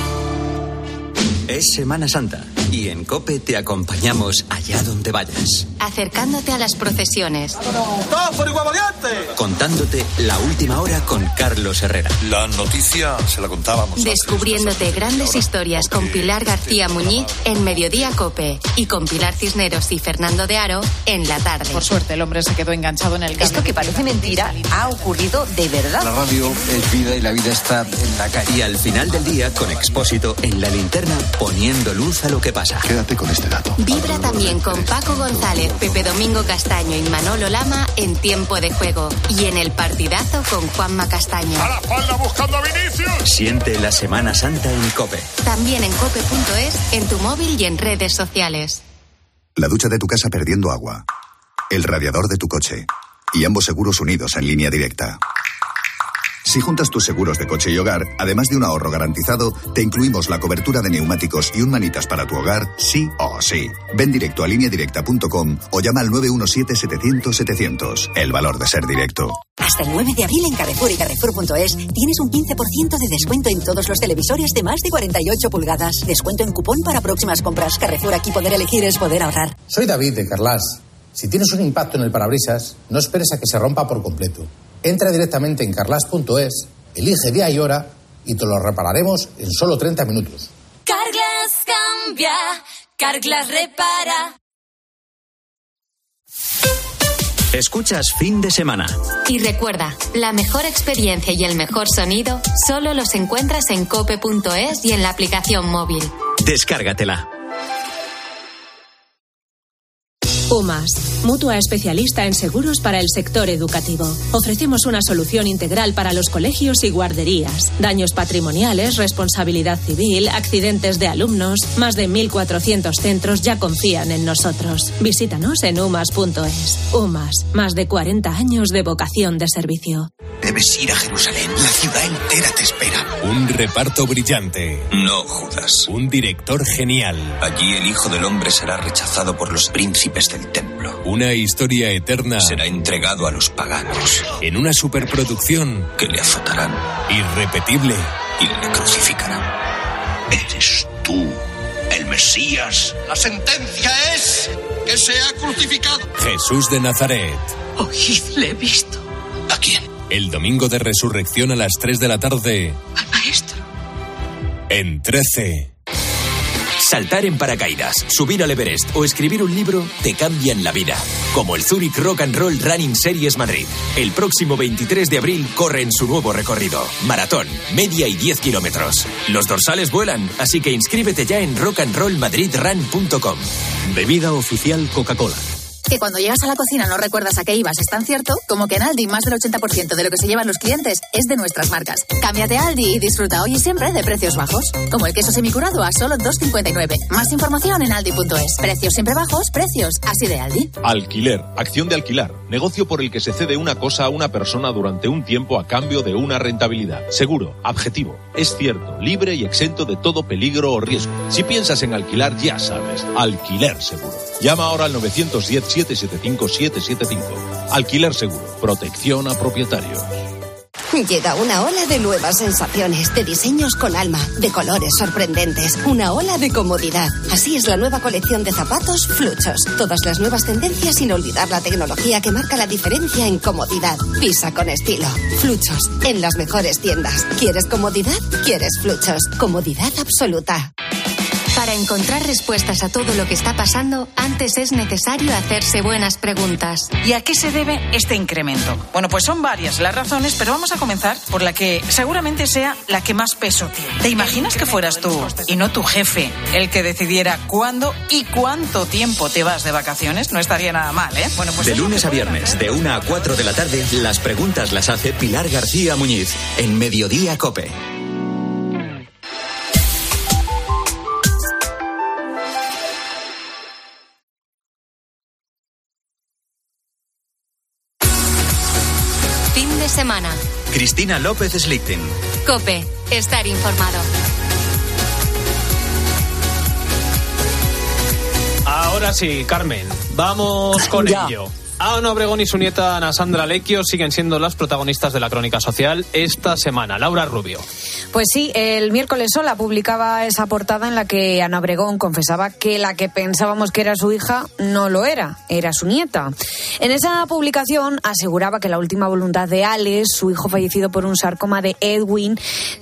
Es Semana Santa y en COPE te acompañamos allá donde vayas, Acercándote a las procesiones. ¡Todos por igual variante! contándote la última hora con Carlos Herrera. La noticia se la contábamos. Descubriéndote grandes historias con Pilar García Muñiz en Mediodía COPE y con Pilar Cisneros y Fernando de Aro en la tarde. Por suerte, el hombre se quedó enganchado en el cable. Esto que parece mentira ha ocurrido de verdad. La radio es vida y la vida está en la calle. Y al final del día, con Expósito en la linterna, poniendo luz a lo que pasa. Quédate con este dato. Vibra también con Paco González, Pepe Domingo Castaño y Manolo Lama en Tiempo de Juego. Y en El Partidazo con Juanma Castaño. ¡A la espalda buscando a Vinicius! Siente la Semana Santa en COPE. También en cope punto es, en tu móvil y en redes sociales. La ducha de tu casa perdiendo agua. El radiador de tu coche. Y ambos seguros unidos en línea directa. Si juntas tus seguros de coche y hogar, además de un ahorro garantizado, te incluimos la cobertura de neumáticos y un manitas para tu hogar, sí o sí. Ven directo a línea directa punto com o llama al nueve uno siete, setecientos, setecientos. El valor de ser directo. Hasta el nueve de abril en Carrefour y Carrefour punto es tienes un quince por ciento de descuento en todos los televisores de más de cuarenta y ocho pulgadas. Descuento en cupón para próximas compras. Carrefour, aquí poder elegir es poder ahorrar. Soy David de Carlas. Si tienes un impacto en el parabrisas, no esperes a que se rompa por completo. Entra directamente en carlas punto es, elige día y hora y te lo repararemos en solo treinta minutos. Carglass cambia, Carglass repara. Escuchas Fin de Semana. Y recuerda, la mejor experiencia y el mejor sonido solo los encuentras en cope punto es y en la aplicación móvil. Descárgatela. UMAS, mutua especialista en seguros para el sector educativo. Ofrecemos una solución integral para los colegios y guarderías. Daños patrimoniales, responsabilidad civil, accidentes de alumnos. Más de mil cuatrocientos centros ya confían en nosotros. Visítanos en umas punto es. UMAS, más de cuarenta años de vocación de servicio. Debes ir a Jerusalén. La ciudad entera te espera. Un reparto brillante. No, Judas. Un director genial. Allí el Hijo del Hombre será rechazado por los príncipes del templo. Una historia eterna. Será entregado a los paganos. En una superproducción. Que le azotarán. Irrepetible. Y le crucificarán. ¿Eres tú el Mesías? La sentencia es que sea crucificado. Jesús de Nazaret. Oídle, he visto. ¿A quién? El domingo de resurrección a las tres de la tarde. Al maestro. En trece. Saltar en paracaídas, subir al Everest o escribir un libro te cambian la vida. Como el Zurich Rock and Roll Running Series Madrid. El próximo veintitrés de abril corre en su nuevo recorrido. Maratón, media y diez kilómetros. Los dorsales vuelan, así que inscríbete ya en rock and roll madrid run punto com. Bebida oficial Coca-Cola. Que cuando llegas a la cocina no recuerdas a qué ibas es tan cierto como que en Aldi más del ochenta por ciento de lo que se llevan los clientes es de nuestras marcas. Cámbiate a Aldi y disfruta hoy y siempre de precios bajos. Como el queso semicurado a solo dos cincuenta y nueve. Más información en aldi punto es. Precios siempre bajos, precios así de Aldi. Alquiler, acción de alquilar. Negocio por el que se cede una cosa a una persona durante un tiempo a cambio de una rentabilidad. Seguro, objetivo, es cierto, libre y exento de todo peligro o riesgo. Si piensas en alquilar, ya sabes, Alquiler Seguro. Llama ahora al nueve uno cero, siete siete cinco, siete siete cinco. Alquiler Seguro. Protección a propietarios. Llega una ola de nuevas sensaciones, de diseños con alma, de colores sorprendentes, una ola de comodidad. Así es la nueva colección de zapatos Fluchos. Todas las nuevas tendencias sin olvidar la tecnología que marca la diferencia en comodidad. Pisa con estilo. Fluchos, en las mejores tiendas. ¿Quieres comodidad? ¿Quieres Fluchos? Comodidad absoluta. Para encontrar respuestas a todo lo que está pasando, antes es necesario hacerse buenas preguntas. ¿Y a qué se debe este incremento? Bueno, pues son varias las razones, pero vamos a comenzar por la que seguramente sea la que más peso tiene. ¿Te imaginas que fueras tú, y no tu jefe, el que decidiera cuándo y cuánto tiempo te vas de vacaciones? No estaría nada mal, ¿eh? Bueno, pues de lunes a viernes, de una a cuatro de la tarde, las preguntas las hace Pilar García Muñiz, en Mediodía COPE. Semana. Cristina López Slichting. COPE. Estar informado. Ahora sí, Carmen. Vamos con ya. ello. Ana Obregón y su nieta Ana Sandra Lecchio siguen siendo las protagonistas de la crónica social esta semana. Laura Rubio. Pues sí, el miércoles Sola publicaba esa portada en la que Ana Obregón confesaba que la que pensábamos que era su hija no lo era, era su nieta. En esa publicación aseguraba que la última voluntad de Alex, su hijo fallecido por un sarcoma de Edwin,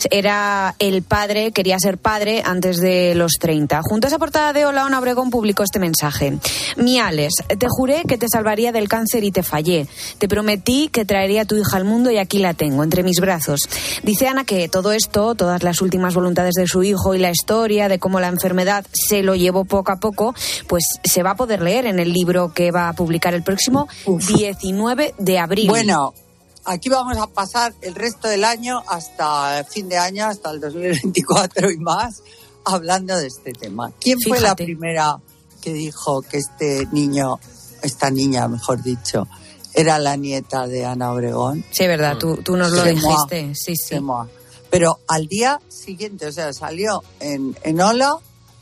era el padre, quería ser padre antes de los treinta. Junto a esa portada de Hola, Ana Obregón publicó este mensaje. Mi Alex, te juré que te salvaría del cáncer y te fallé. Te prometí que traería a tu hija al mundo y aquí la tengo, entre mis brazos. Dice Ana que todo esto, todas las últimas voluntades de su hijo y la historia de cómo la enfermedad se lo llevó poco a poco, pues se va a poder leer en el libro que va a publicar el próximo Uf. diecinueve de abril. Bueno, aquí vamos a pasar el resto del año hasta el fin de año, hasta el dos mil veinticuatro y más, hablando de este tema. ¿Quién Fíjate. fue la primera que dijo que este niño, esta niña, mejor dicho, era la nieta de Ana Obregón? Sí, verdad, tú, tú nos lo dijiste. Sí, sí. Pero al día siguiente, o sea, salió en, en Hola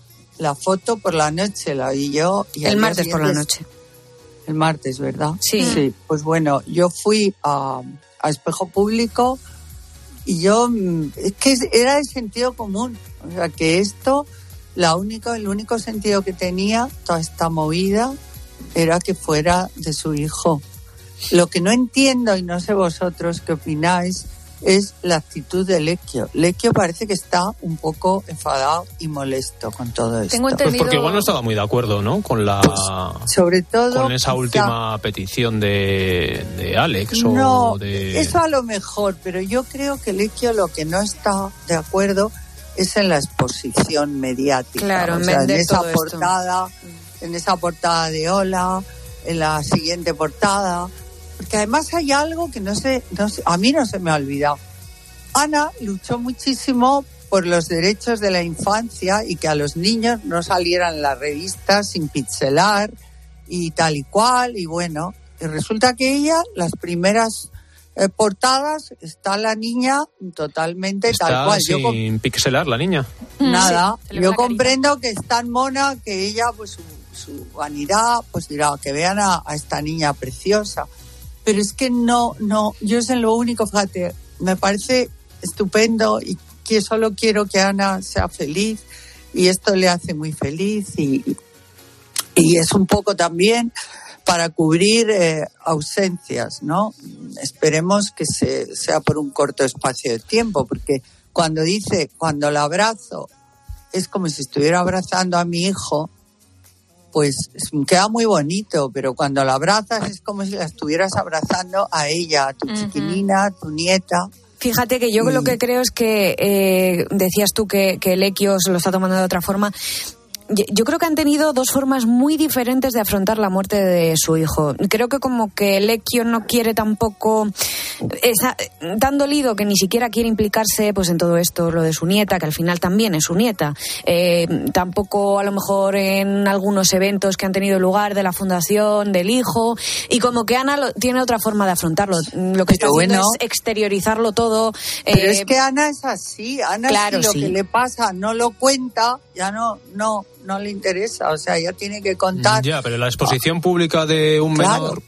la foto por la noche, la vi yo. Y el martes por la noche. El martes, ¿verdad? Sí. Sí. Pues bueno, yo fui a, a Espejo Público y yo, es que era de sentido común. O sea, que esto, la única, el único sentido que tenía toda esta movida era que fuera de su hijo. Lo que no entiendo, y no sé vosotros qué opináis, es la actitud de Lecchio. Lecchio parece que está un poco enfadado y molesto con todo esto. Tengo entendido... Pues porque igual no estaba muy de acuerdo, ¿no? Con la... Pues, sobre todo... Con esa quizá... última petición de, de Alex o no, de... eso a lo mejor, pero yo creo que Lecchio lo que no está de acuerdo es en la exposición mediática. Claro, o sea, en esa portada, esto. en esa portada de Hola, en la siguiente portada... Porque además hay algo que no sé, no sé, a mí no se me ha olvidado. Ana luchó muchísimo por los derechos de la infancia y que a los niños no salieran en las revistas sin pixelar y tal y cual. Y bueno, y resulta que ella, las primeras eh, portadas, está la niña totalmente está tal cual. Sin yo, pixelar la niña. Nada, sí, yo comprendo que es tan mona que ella, pues su, su vanidad, pues dirá, que vean a, a esta niña preciosa. Pero es que no, no, yo es en lo único, fíjate, me parece estupendo y que solo quiero que Ana sea feliz y esto le hace muy feliz y, y es un poco también para cubrir eh, ausencias, ¿no? Esperemos que se, sea por un corto espacio de tiempo, porque cuando dice, cuando la abrazo es como si estuviera abrazando a mi hijo, pues queda muy bonito, pero cuando la abrazas es como si la estuvieras abrazando a ella, a tu uh-huh. chiquilina, a tu nieta. Fíjate que yo y... lo que creo es que, eh, decías tú que, que el Equio se lo está tomando de otra forma. Yo creo que han tenido dos formas muy diferentes de afrontar la muerte de su hijo. Creo que como que el Equio no quiere tampoco, está tan dolido que ni siquiera quiere implicarse pues en todo esto, lo de su nieta, que al final también es su nieta. Eh, tampoco a lo mejor en algunos eventos que han tenido lugar de la fundación del hijo, y como que Ana lo, tiene otra forma de afrontarlo. Lo que pero está haciendo bueno, es exteriorizarlo todo. Pero eh, es que Ana es así. Ana claro, si lo sí. que le pasa no lo cuenta, ya no, no, no le interesa, o sea, ya tiene que contar. Ya, pero la exposición pública de un claro. menor,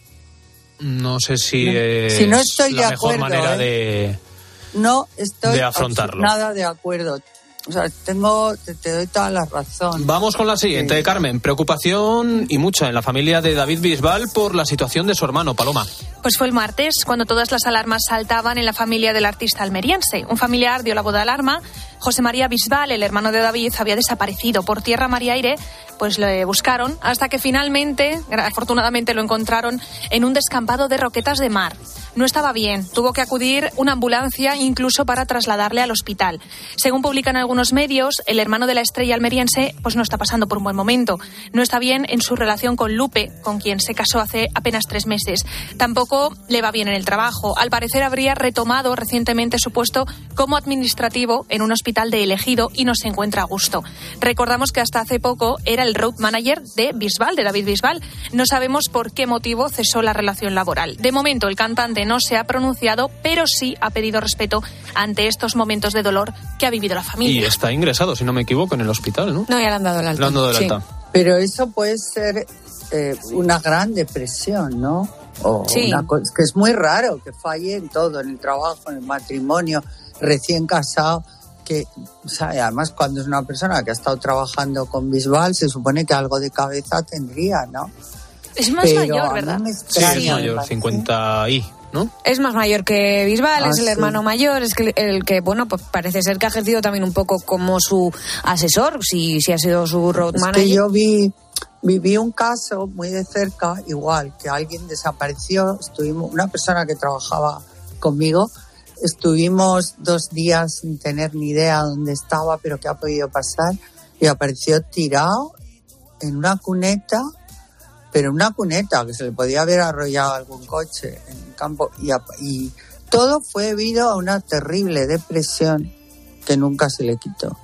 no sé si es si no estoy la de mejor acuerdo, manera ¿eh? de, no estoy de afrontarlo. Nada de acuerdo. O sea, tengo, te, te doy toda la razón. Vamos con la siguiente, sí. Carmen. Preocupación y mucha en la familia de David Bisbal por la situación de su hermano, Paloma. Pues fue el martes cuando todas las alarmas saltaban en la familia del artista almeriense. Un familiar dio la voz de alarma. José María Bisbal, el hermano de David, había desaparecido por tierra, mar y aire. Pues lo buscaron hasta que finalmente, afortunadamente, lo encontraron en un descampado de Roquetas de Mar. No estaba bien, tuvo que acudir una ambulancia incluso para trasladarle al hospital. Según publican algunos medios, el hermano de la estrella almeriense pues no está pasando por un buen momento. No está bien en su relación con Lupe, con quien se casó hace apenas tres meses. Tampoco le va bien en el trabajo. Al parecer habría retomado recientemente su puesto como administrativo en un hospital de El Ejido y no se encuentra a gusto. Recordamos que hasta hace poco era el road manager de Bisbal, de David Bisbal. No sabemos por qué motivo cesó la relación laboral. De momento, el cantante no se ha pronunciado, pero sí ha pedido respeto ante estos momentos de dolor que ha vivido la familia. Y está ingresado, si no me equivoco, en el hospital, ¿no? No, ya le han dado el alta. Le han dado el sí. alta. Pero eso puede ser eh, una gran depresión, ¿no? O sí. una cosa, que es muy raro que falle en todo, en el trabajo, en el matrimonio, recién casado. Que, o sea, además cuando es una persona que ha estado trabajando con Bisbal, se supone que algo de cabeza tendría, ¿no? Es más Pero mayor, ¿verdad? Sí, es mayor, cincuenta y, ¿no? Es más mayor que Bisbal, ah, es el sí. hermano mayor, es que el que, bueno, pues parece ser que ha ejercido también un poco como su asesor, si, si ha sido su road es manager. Que yo vi, viví un caso muy de cerca, igual, que alguien desapareció, estuvimos, una persona que trabajaba conmigo, estuvimos dos días sin tener ni idea dónde estaba, pero qué ha podido pasar, y apareció tirado en una cuneta, pero una cuneta que se le podía haber arrollado algún coche en el campo, y, y todo fue debido a una terrible depresión que nunca se le quitó.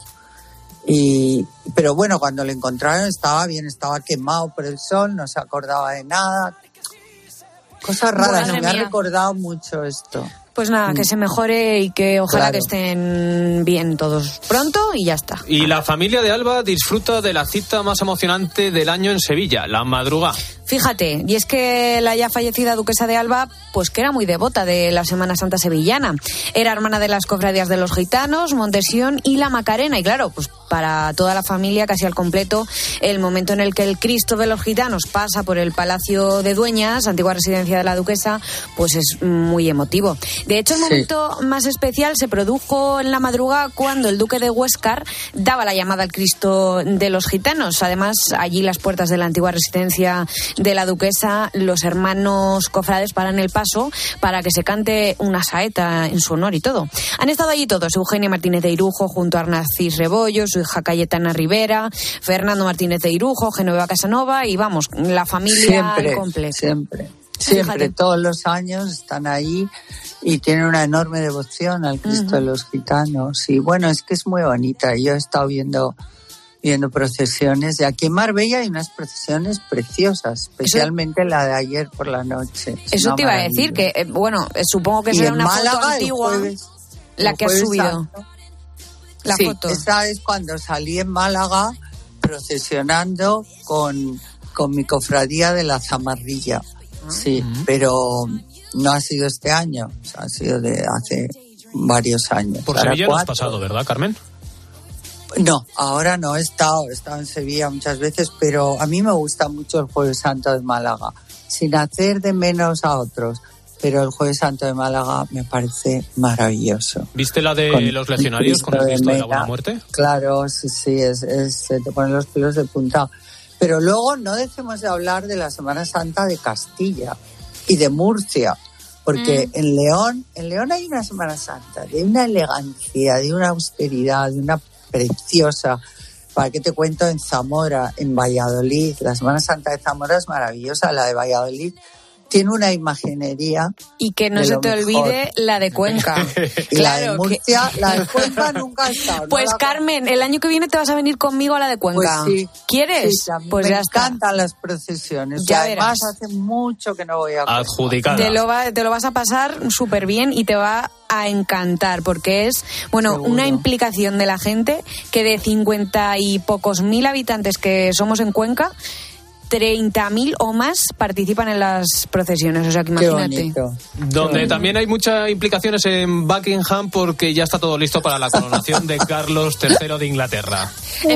Y, pero bueno, cuando le encontraron estaba bien, estaba quemado por el sol, no se acordaba de nada. Cosas raras, no me ha recordado mucho esto. Pues nada, que se mejore y que ojalá claro. que estén bien todos pronto y ya está. Y la familia de Alba disfruta de la cita más emocionante del año en Sevilla, la madrugada. Fíjate, y es que la ya fallecida duquesa de Alba, pues que era muy devota de la Semana Santa sevillana. Era hermana de las cofradías de los Gitanos, Montesión y la Macarena. Y claro, pues para toda la familia, casi al completo, el momento en el que el Cristo de los Gitanos pasa por el Palacio de Dueñas, antigua residencia de la duquesa, pues es muy emotivo. De hecho, el momento sí. más especial se produjo en la madrugada cuando el duque de Huéscar daba la llamada al Cristo de los Gitanos. Además, allí las puertas de la antigua residencia de la duquesa, los hermanos cofrades paran el paso para que se cante una saeta en su honor y todo. Han estado allí todos: Eugenia Martínez de Irujo junto a Narcís Rebollo, su hija Cayetana Rivera, Fernando Martínez de Irujo, Genoveva Casanova y vamos, la familia siempre, completa. Siempre, siempre, Fíjate. Todos los años están ahí y tienen una enorme devoción al Cristo uh-huh. de los Gitanos. Y bueno, es que es muy bonita. Yo he estado viendo viendo procesiones. Y aquí en Marbella hay unas procesiones preciosas, especialmente eso, la de ayer por la noche. Es eso te iba a decir, que eh, bueno, eh, supongo que será una Málaga, foto antigua jueves, la que has subido. Santo. La sí, foto. Esa es cuando salí en Málaga procesionando con, con mi cofradía de la Zamarrilla. Uh-huh. Sí, pero no ha sido este año, o sea, ha sido de hace varios años. Por Sevilla no has pasado, ¿verdad, Carmen? No, ahora no he estado, he estado en Sevilla muchas veces, pero a mí me gusta mucho el Jueves Santo de Málaga, sin hacer de menos a otros. pero el Jueves Santo de Málaga me parece maravilloso. ¿Viste la de con los legionarios con el Cristo de la Buena Muerte? Claro, sí, sí, es, es, te ponen los pelos de punta. Pero luego no dejemos de hablar de la Semana Santa de Castilla y de Murcia, porque mm. en León, en León hay una Semana Santa de una elegancia, de una austeridad, de una preciosa. ¿Para qué te cuento? En Zamora, en Valladolid. La Semana Santa de Zamora es maravillosa, la de Valladolid tiene una imaginería. Y que no se te olvide mejor. La de Cuenca. Y claro, la de Murcia, que... la de Cuenca nunca ha estado. Pues no la... Carmen, el año que viene te vas a venir conmigo a la de Cuenca. Pues sí. ¿Quieres? Sí, pues me ya encantan está. las procesiones. Ya y además verás. hace mucho que no voy a... Adjudicada. Te lo, va, te lo vas a pasar súper bien y te va a encantar, porque es, bueno, Seguro. Una implicación de la gente que de cincuenta y pocos mil habitantes que somos en Cuenca, treinta mil o más participan en las procesiones, o sea que imagínate. Donde también hay muchas implicaciones en Buckingham porque ya está todo listo para la coronación de Carlos tercero de Inglaterra.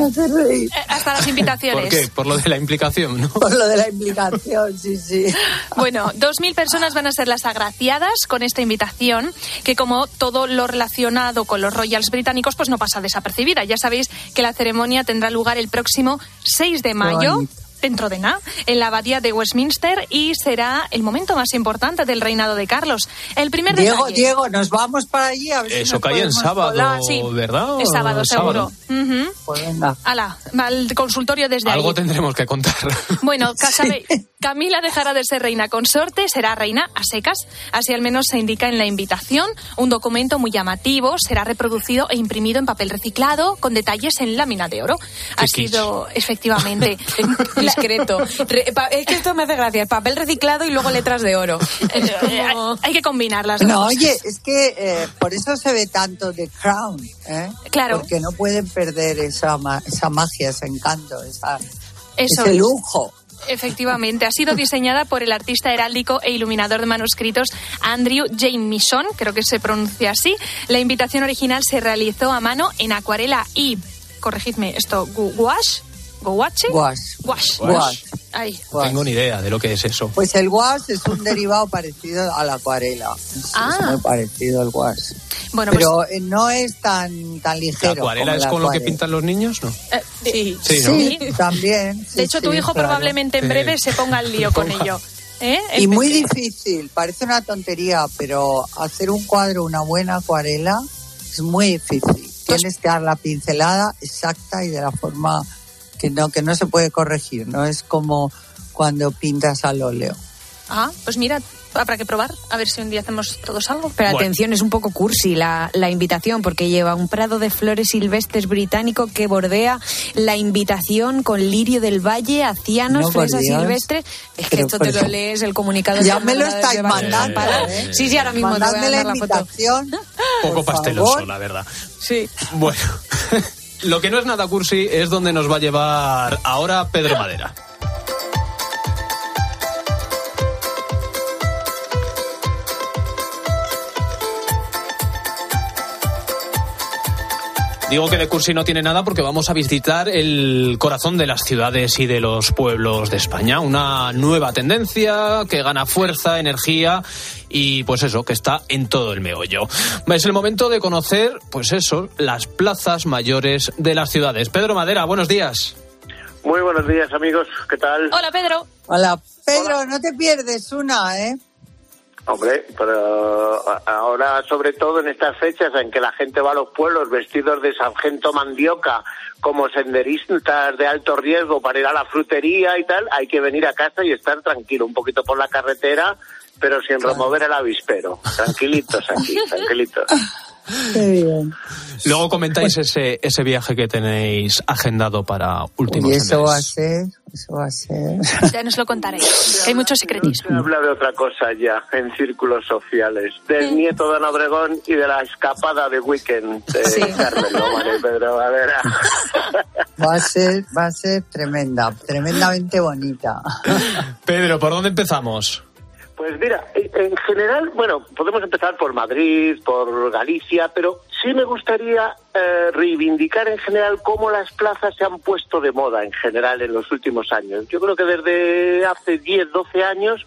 Eh, hasta las invitaciones. ¿Por qué? Por lo de la implicación, ¿no? Por lo de la implicación, sí, sí. Bueno, dos mil personas van a ser las agraciadas con esta invitación, que como todo lo relacionado con los royals británicos, pues no pasa desapercibida. Ya sabéis que la ceremonia tendrá lugar el próximo seis de mayo. Dentro de nada, en la abadía de Westminster, y será el momento más importante del reinado de Carlos. El primer Diego, detalle. Diego, nos vamos para allí. A ver Eso si nos cae en sábado, volar. Sí, ¿verdad? Es sábado, seguro. Uh-huh. Pues venga. Ala, al consultorio desde ahí. Algo tendremos que contar. Bueno, sí. Camila dejará de ser reina consorte, será reina a secas. Así al menos se indica en la invitación. Un documento muy llamativo será reproducido e imprimido en papel reciclado con detalles en lámina de oro. Ha sido, efectivamente, discreto. Es que esto me hace gracia. Papel reciclado y luego letras de oro. Como... Hay que combinarlas. No, oye, es que eh, por eso se ve tanto The Crown, ¿eh? Claro. Porque no pueden perder esa, esa magia, ese encanto, esa, eso ese lujo. Efectivamente, ha sido diseñada por el artista heráldico e iluminador de manuscritos Andrew Jamieson, creo que se pronuncia así. La invitación original se realizó a mano en acuarela y, corregidme, esto, gouache. ¿Gouache? Gouache. Gouache. Gouache. Ay. No tengo ni idea de lo que es eso. Pues el gouache es un derivado parecido a la acuarela. Es, ah. es muy parecido al gouache. Bueno, pero pues... no es tan, tan ligero. ¿La acuarela como es la con acuarela. lo que pintan los niños? ¿No? Eh, sí. Sí, ¿no? Sí, también. Sí, de hecho, sí, tu hijo claro. probablemente en breve se ponga al lío con ello. ¿Eh? Y muy difícil, parece una tontería, pero hacer un cuadro, una buena acuarela, es muy difícil. Tienes que dar la pincelada exacta y de la forma que no, que no se puede corregir, no es como cuando pintas al óleo. Ah, pues mira, habrá que probar, a ver si un día hacemos todos algo. Pero Bueno. atención, es un poco cursi la, la invitación, porque lleva un prado de flores silvestres británico que bordea la invitación con lirio del valle, acianos, No, por fresas Dios. silvestres. Es que Pero esto por te lo Dios. lees, el comunicado. Ya de me lo Málaga estáis desde mandando, Barcelona. ¿eh? Sí, sí, ahora mismo te voy a Mandadme la mandar la foto. invitación. Poco por pasteloso, favor. la verdad. Sí. Bueno, lo que no es nada cursi es donde nos va a llevar ahora Pedro Madera. Digo que de cursi no tiene nada porque vamos a visitar el corazón de las ciudades y de los pueblos de España. Una nueva tendencia que gana fuerza, energía y pues eso, que está en todo el meollo. Es el momento de conocer, pues eso, las plazas mayores de las ciudades. Pedro Madera, buenos días. Muy buenos días, amigos. ¿Qué tal? Hola, Pedro. Hola, Pedro, Hola. no te pierdes una, ¿eh? Hombre, pero ahora, sobre todo en estas fechas en que la gente va a los pueblos vestidos de sargento mandioca, como senderistas de alto riesgo para ir a la frutería y tal, hay que venir a casa y estar tranquilo, un poquito por la carretera, pero sin Claro. remover el avispero. Tranquilitos aquí, tranquilitos. Qué bien. Luego comentáis ese ese viaje que tenéis agendado para últimos Y eso meses. va a ser, eso va a ser. Ya nos lo contaréis. Hay mucho secretismo. Se habla de otra cosa ya, en círculos sociales, del nieto de Ana Obregón y de la escapada de weekend de Sí. Carmen, ¿no, María Pedro? A ver. Va a ser, va a ser tremenda, tremendamente bonita. Pedro, ¿por dónde empezamos? Pues mira, en general, bueno, podemos empezar por Madrid, por Galicia, pero sí me gustaría eh, reivindicar en general cómo las plazas se han puesto de moda en general en los últimos años. Yo creo que desde hace diez, doce años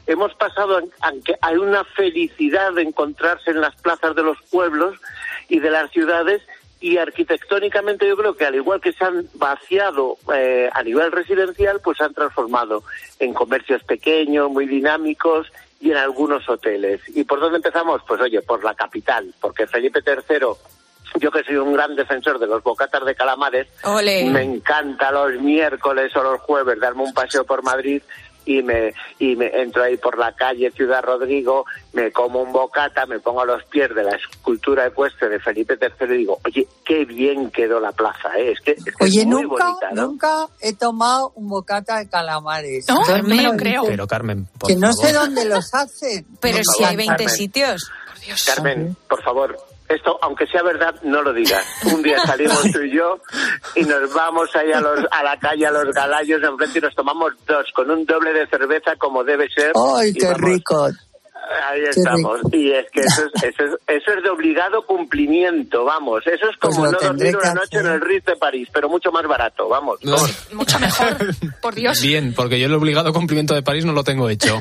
hemos pasado, aunque hay una felicidad de encontrarse en las plazas de los pueblos y de las ciudades, y arquitectónicamente yo creo que al igual que se han vaciado eh, a nivel residencial, pues se han transformado en comercios pequeños, muy dinámicos, y en algunos hoteles. ¿Y por dónde empezamos? Pues oye, por la capital, porque Felipe tercero, yo que soy un gran defensor de los bocatas de calamares, ¡Ole! Me encanta los miércoles o los jueves darme un paseo por Madrid y me y me entro ahí por la calle Ciudad Rodrigo, me como un bocata, me pongo a los pies de la escultura ecuestre de Felipe tercero y digo, oye, qué bien quedó la plaza, ¿eh? Es que, es, que oye, es muy nunca, bonita, ¿no? Nunca he tomado un bocata de calamares. No, Entonces, me lo dicen creo. Pero Carmen, por Que no favor. sé dónde los hacen. Pero Por si favor, hay veinte Carmen. sitios. Por Dios. Carmen, por favor, esto, aunque sea verdad, no lo digas. Un día salimos tú y yo y nos vamos ahí a, los, a la calle, a los galayos enfrente y nos tomamos dos con un doble de cerveza como debe ser. ¡Ay, y qué vamos, rico! Ahí Qué estamos. rico. Y es que eso es, eso, es, eso es de obligado cumplimiento, vamos. Eso es como Pues lo no tendré dormir que una noche hacer. en el Ritz de París, pero mucho más barato, vamos. No. Mucho mejor, por Dios. Bien, porque yo el obligado cumplimiento de París no lo tengo hecho.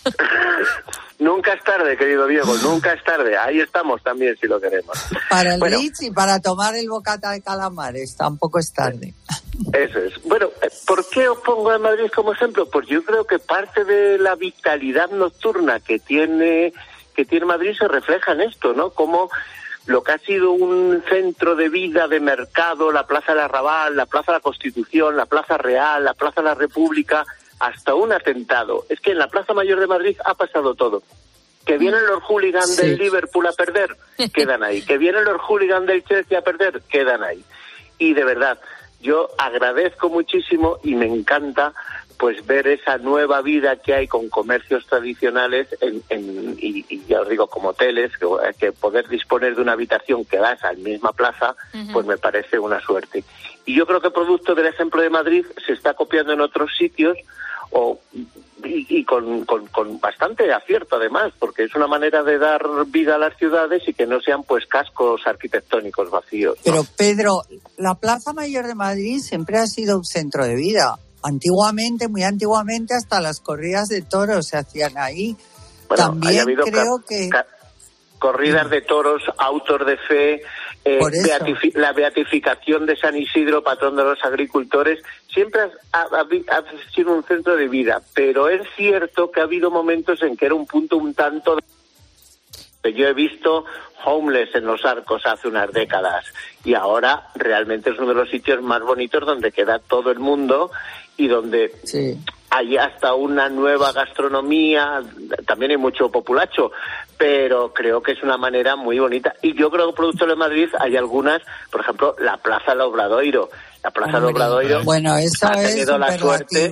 Nunca es tarde, querido Diego, nunca es tarde. Ahí estamos también, si lo queremos. Para el Bueno. Ritz y para tomar el bocata de calamares tampoco es tarde. Eso es. Bueno, ¿por qué os pongo a Madrid como ejemplo? Pues yo creo que parte de la vitalidad nocturna que tiene que tiene Madrid se refleja en esto, ¿no? Como lo que ha sido un centro de vida, de mercado, la Plaza del Arrabal, la Plaza de la Constitución, la Plaza Real, la Plaza de la República, hasta un atentado. Es que en la Plaza Mayor de Madrid ha pasado todo. Que vienen los hooligans Sí. del Liverpool a perder, quedan ahí. Que vienen los hooligans del Chelsea a perder, quedan ahí. Y de verdad, yo agradezco muchísimo y me encanta pues ver esa nueva vida que hay con comercios tradicionales en, en, y, y ya os digo, como hoteles, que, que poder disponer de una habitación que da esa misma plaza, uh-huh. pues me parece una suerte. Y yo creo que producto del ejemplo de Madrid se está copiando en otros sitios o y, y con, con, con bastante acierto además, porque es una manera de dar vida a las ciudades y que no sean pues cascos arquitectónicos vacíos, ¿no? Pero Pedro, la Plaza Mayor de Madrid siempre ha sido un centro de vida. Antiguamente, muy antiguamente, hasta las corridas de toros se hacían ahí. Bueno, También creo ca- que... Ca- corridas de toros, autos de fe, eh, beatifi- la beatificación de San Isidro, patrón de los agricultores, siempre ha, ha, ha sido un centro de vida, pero es cierto que ha habido momentos en que era un punto un tanto... De... Yo he visto homeless en los Arcos hace unas décadas y ahora realmente es uno de los sitios más bonitos donde queda todo el mundo y donde... Sí. Hay hasta una nueva gastronomía, también hay mucho populacho, pero creo que es una manera muy bonita. Y yo creo que producto de Madrid hay algunas, por ejemplo, la Plaza del Obradoiro. La Plaza del Obradoiro bueno, eso ha tenido es la suerte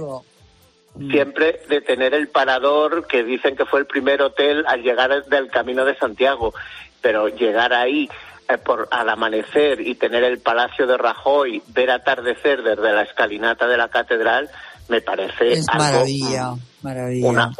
siempre de tener el parador, que dicen que fue el primer hotel al llegar del Camino de Santiago, pero llegar ahí eh, por al amanecer y tener el Palacio de Rajoy, ver atardecer desde la escalinata de la catedral, me parece es algo, maravilla, maravilla. Una,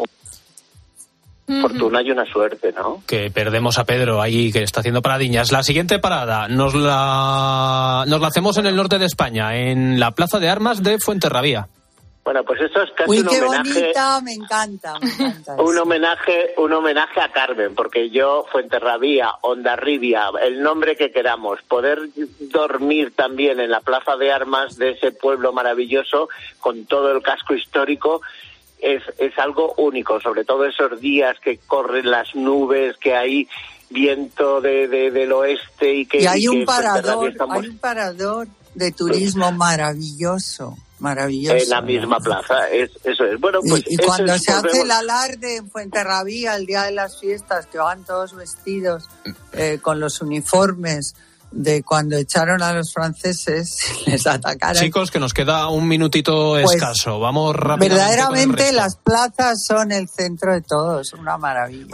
una fortuna y una suerte, ¿no? Que perdemos a Pedro ahí, que está haciendo paradiñas. La siguiente parada nos la nos la hacemos en el norte de España, en la Plaza de Armas de Fuenterrabía. Bueno, pues eso es casi Uy, un qué homenaje. bonita, me encanta, me encanta un homenaje, un homenaje a Carmen, porque yo, Fuenterrabía, Hondarribia, el nombre que queramos, poder dormir también en la Plaza de Armas de ese pueblo maravilloso, con todo el casco histórico, es, es algo único, sobre todo esos días que corren las nubes, que hay viento de, de, del oeste y que... Y hay y un que parador, estamos... hay un parador de turismo maravilloso. Maravilloso. En la misma plaza, es, eso es. Bueno, pues y, y cuando es, se volvemos... hace el alarde en Fuenterrabía, el día de las fiestas, que van todos vestidos eh, con los uniformes de cuando echaron a los franceses, les atacaron. Chicos, que nos queda un minutito pues, escaso. Vamos rápidamente. Verdaderamente las plazas son el centro de todo, es una maravilla. Bueno,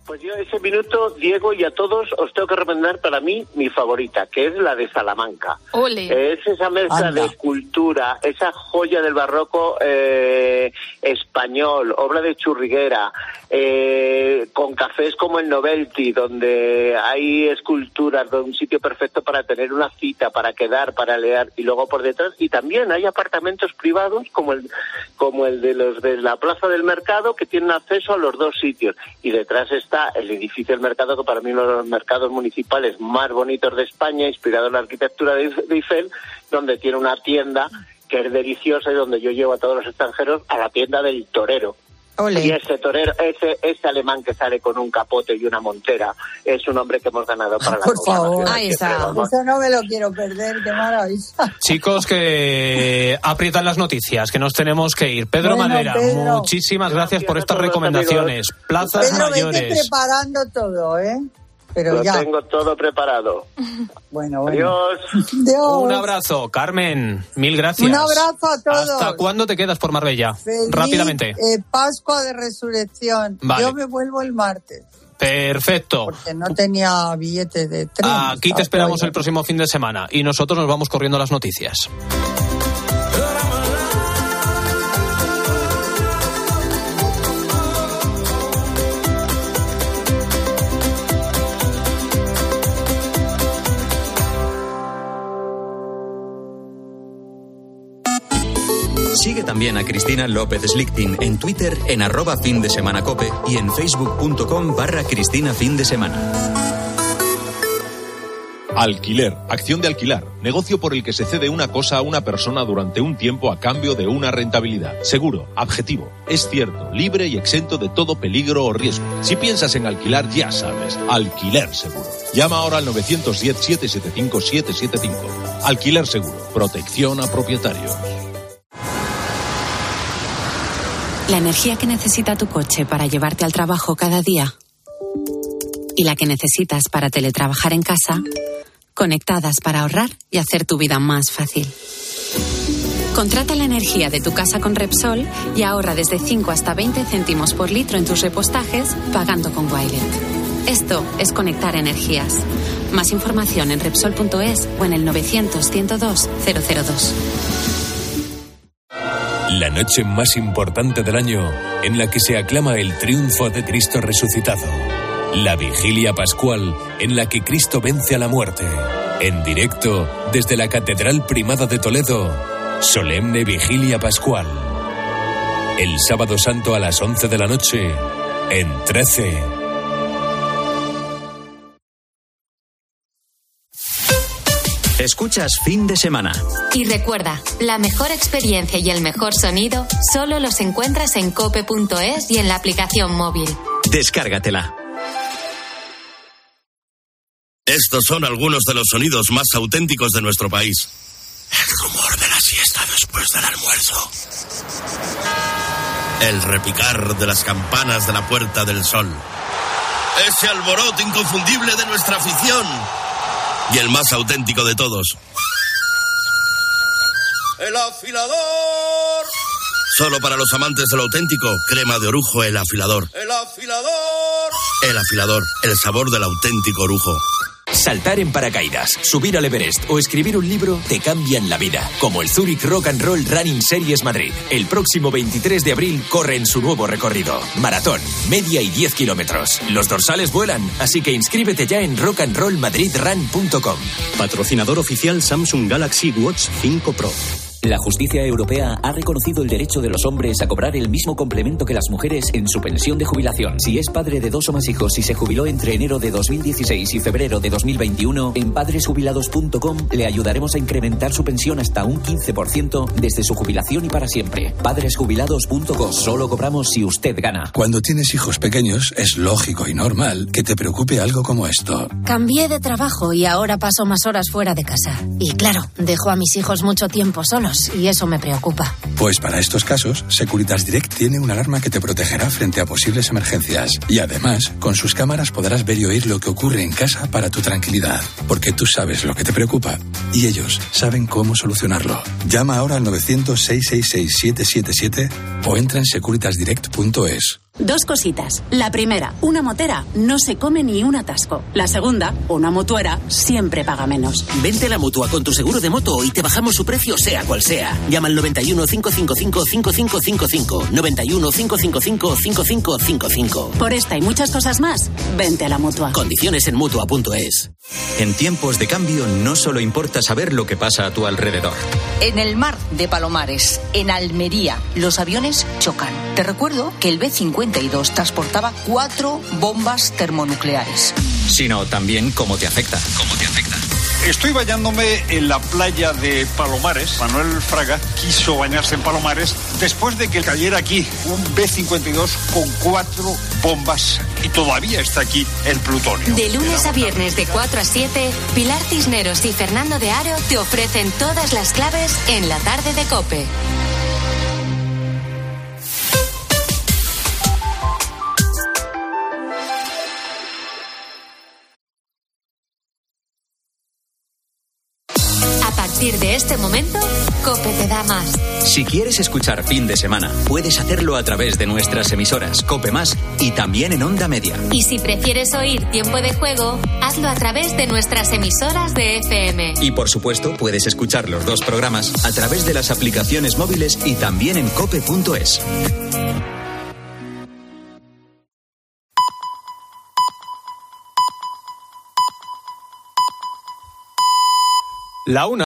Pues yo ese minuto, Diego, y a todos os tengo que recomendar para mí mi favorita, que es la de Salamanca. Ole. Es esa mezcla Anda. de cultura, esa joya del barroco eh, español, obra de Churriguera, eh, con cafés como el Novelty, donde hay esculturas, de un sitio perfecto para tener una cita, para quedar, para leer, y luego por detrás, y también hay apartamentos privados como el como el de los de la Plaza del Mercado, que tienen acceso a los dos sitios, y detrás está el edificio del mercado, que para mí es uno de los mercados municipales más bonitos de España, inspirado en la arquitectura de Eiffel, donde tiene una tienda que es deliciosa y donde yo llevo a todos los extranjeros a la tienda del torero. Ole. Y ese torero, ese, ese alemán que sale con un capote y una montera, es un hombre que hemos ganado para la Por causa favor. nacional. Ahí está. Eso no me lo quiero perder, qué maravilla. Chicos, que aprietan las noticias, que nos tenemos que ir. Pedro Bueno, Manera, Pedro. muchísimas gracias, Gracias por a estas todos, recomendaciones. Plazas Pedro, vete mayores. preparando todo, ¿eh? Pero Lo ya. tengo todo preparado. Bueno, bueno. Adiós. Adiós. Un abrazo, Carmen. Mil gracias. Un abrazo a todos. ¿Hasta cuándo te quedas por Marbella? Feliz, Rápidamente. eh, Pascua de Resurrección. Vale. Yo me vuelvo el martes, Perfecto. porque no tenía billete de tren. Aquí te esperamos el próximo fin de semana y nosotros nos vamos corriendo a las noticias. Sigue también a Cristina López Slichting en Twitter en arroba fin de semana cope y en facebook.com barra Cristina fin de semana. Alquiler, acción de alquilar, negocio por el que se cede una cosa a una persona durante un tiempo a cambio de una rentabilidad. Seguro, objetivo, es cierto, libre y exento de todo peligro o riesgo. Si piensas en alquilar, ya sabes, Alquiler Seguro. Llama ahora al nueve uno cero, siete siete cinco, siete siete cinco. Alquiler Seguro, protección a propietarios. La energía que necesita tu coche para llevarte al trabajo cada día y la que necesitas para teletrabajar en casa, conectadas para ahorrar y hacer tu vida más fácil. Contrata la energía de tu casa con Repsol y ahorra desde cinco hasta veinte céntimos por litro en tus repostajes pagando con Wilet. Esto es conectar energías. Más información en Repsol punto es o en el novecientos, ciento dos, cero cero dos. La noche más importante del año en la que se aclama el triunfo de Cristo resucitado. La vigilia pascual en la que Cristo vence a la muerte. En directo desde la Catedral Primada de Toledo. Solemne vigilia pascual. El sábado santo a las once de la noche en trece. Escuchas Fin de Semana. Y recuerda, la mejor experiencia y el mejor sonido solo los encuentras en cope punto es y en la aplicación móvil. Descárgatela. Estos son algunos de los sonidos más auténticos de nuestro país. El rumor de la siesta después del almuerzo. El repicar de las campanas de la Puerta del Sol. Ese alboroto inconfundible de nuestra afición. Y el más auténtico de todos. ¡El afilador! Solo para los amantes de lo auténtico, crema de orujo El Afilador. ¡El afilador! El Afilador, el sabor del auténtico orujo. Saltar en paracaídas, subir al Everest o escribir un libro te cambian la vida. Como el Zurich Rock and Roll Running Series Madrid. El próximo veintitrés de abril corre en su nuevo recorrido. Maratón, media y diez kilómetros. Los dorsales vuelan, así que inscríbete ya en rock and roll madrid run punto com. Patrocinador oficial Samsung Galaxy Watch cinco Pro. La justicia europea ha reconocido el derecho de los hombres a cobrar el mismo complemento que las mujeres en su pensión de jubilación. Si es padre de dos o más hijos y se jubiló entre enero de dos mil dieciséis y febrero de dos mil veintiuno, en padres jubilados punto com le ayudaremos a incrementar su pensión hasta un quince por ciento desde su jubilación y para siempre. padres jubilados punto com. Solo cobramos si usted gana. Cuando tienes hijos pequeños, es lógico y normal que te preocupe algo como esto. Cambié de trabajo y ahora paso más horas fuera de casa. Y claro, dejo a mis hijos mucho tiempo solos. Y eso me preocupa. Pues para estos casos, Securitas Direct tiene una alarma que te protegerá frente a posibles emergencias. Y además, con sus cámaras podrás ver y oír lo que ocurre en casa para tu tranquilidad. Porque tú sabes lo que te preocupa y ellos saben cómo solucionarlo. Llama ahora al novecientos, seiscientos sesenta y seis, siete siete siete o entra en securitas direct punto es. Dos cositas. La primera, una motera no se come ni un atasco. La segunda, una mutuera siempre paga menos. Vente a la Mutua con tu seguro de moto y te bajamos su precio sea cual sea. Llama al noventa y uno, cinco cinco cinco, cinco cinco cinco cinco. noventa y uno, cinco cinco cinco, cinco cinco cinco cinco. Por esta y muchas cosas más, vente a la Mutua. Condiciones en Mutua punto es. En tiempos de cambio no solo importa saber lo que pasa a tu alrededor. En el mar de Palomares, en Almería, los aviones chocan. Te recuerdo que el B cincuenta y dos transportaba cuatro bombas termonucleares. Sino también cómo te afecta. ¿Cómo te afecta? Estoy bañándome en la playa de Palomares. Manuel Fraga quiso bañarse en Palomares después de que cayera aquí un B cincuenta y dos con cuatro bombas y todavía está aquí el plutonio. De lunes a viernes de cuatro a siete, Pilar Cisneros y Fernando de Aro te ofrecen todas las claves en la tarde de COPE. A partir de este momento, COPE te da más. Si quieres escuchar Fin de Semana, puedes hacerlo a través de nuestras emisoras COPE Más y también en Onda Media. Y si prefieres oír Tiempo de Juego, hazlo a través de nuestras emisoras de F M. Y por supuesto, puedes escuchar los dos programas a través de las aplicaciones móviles y también en cope punto es. La una.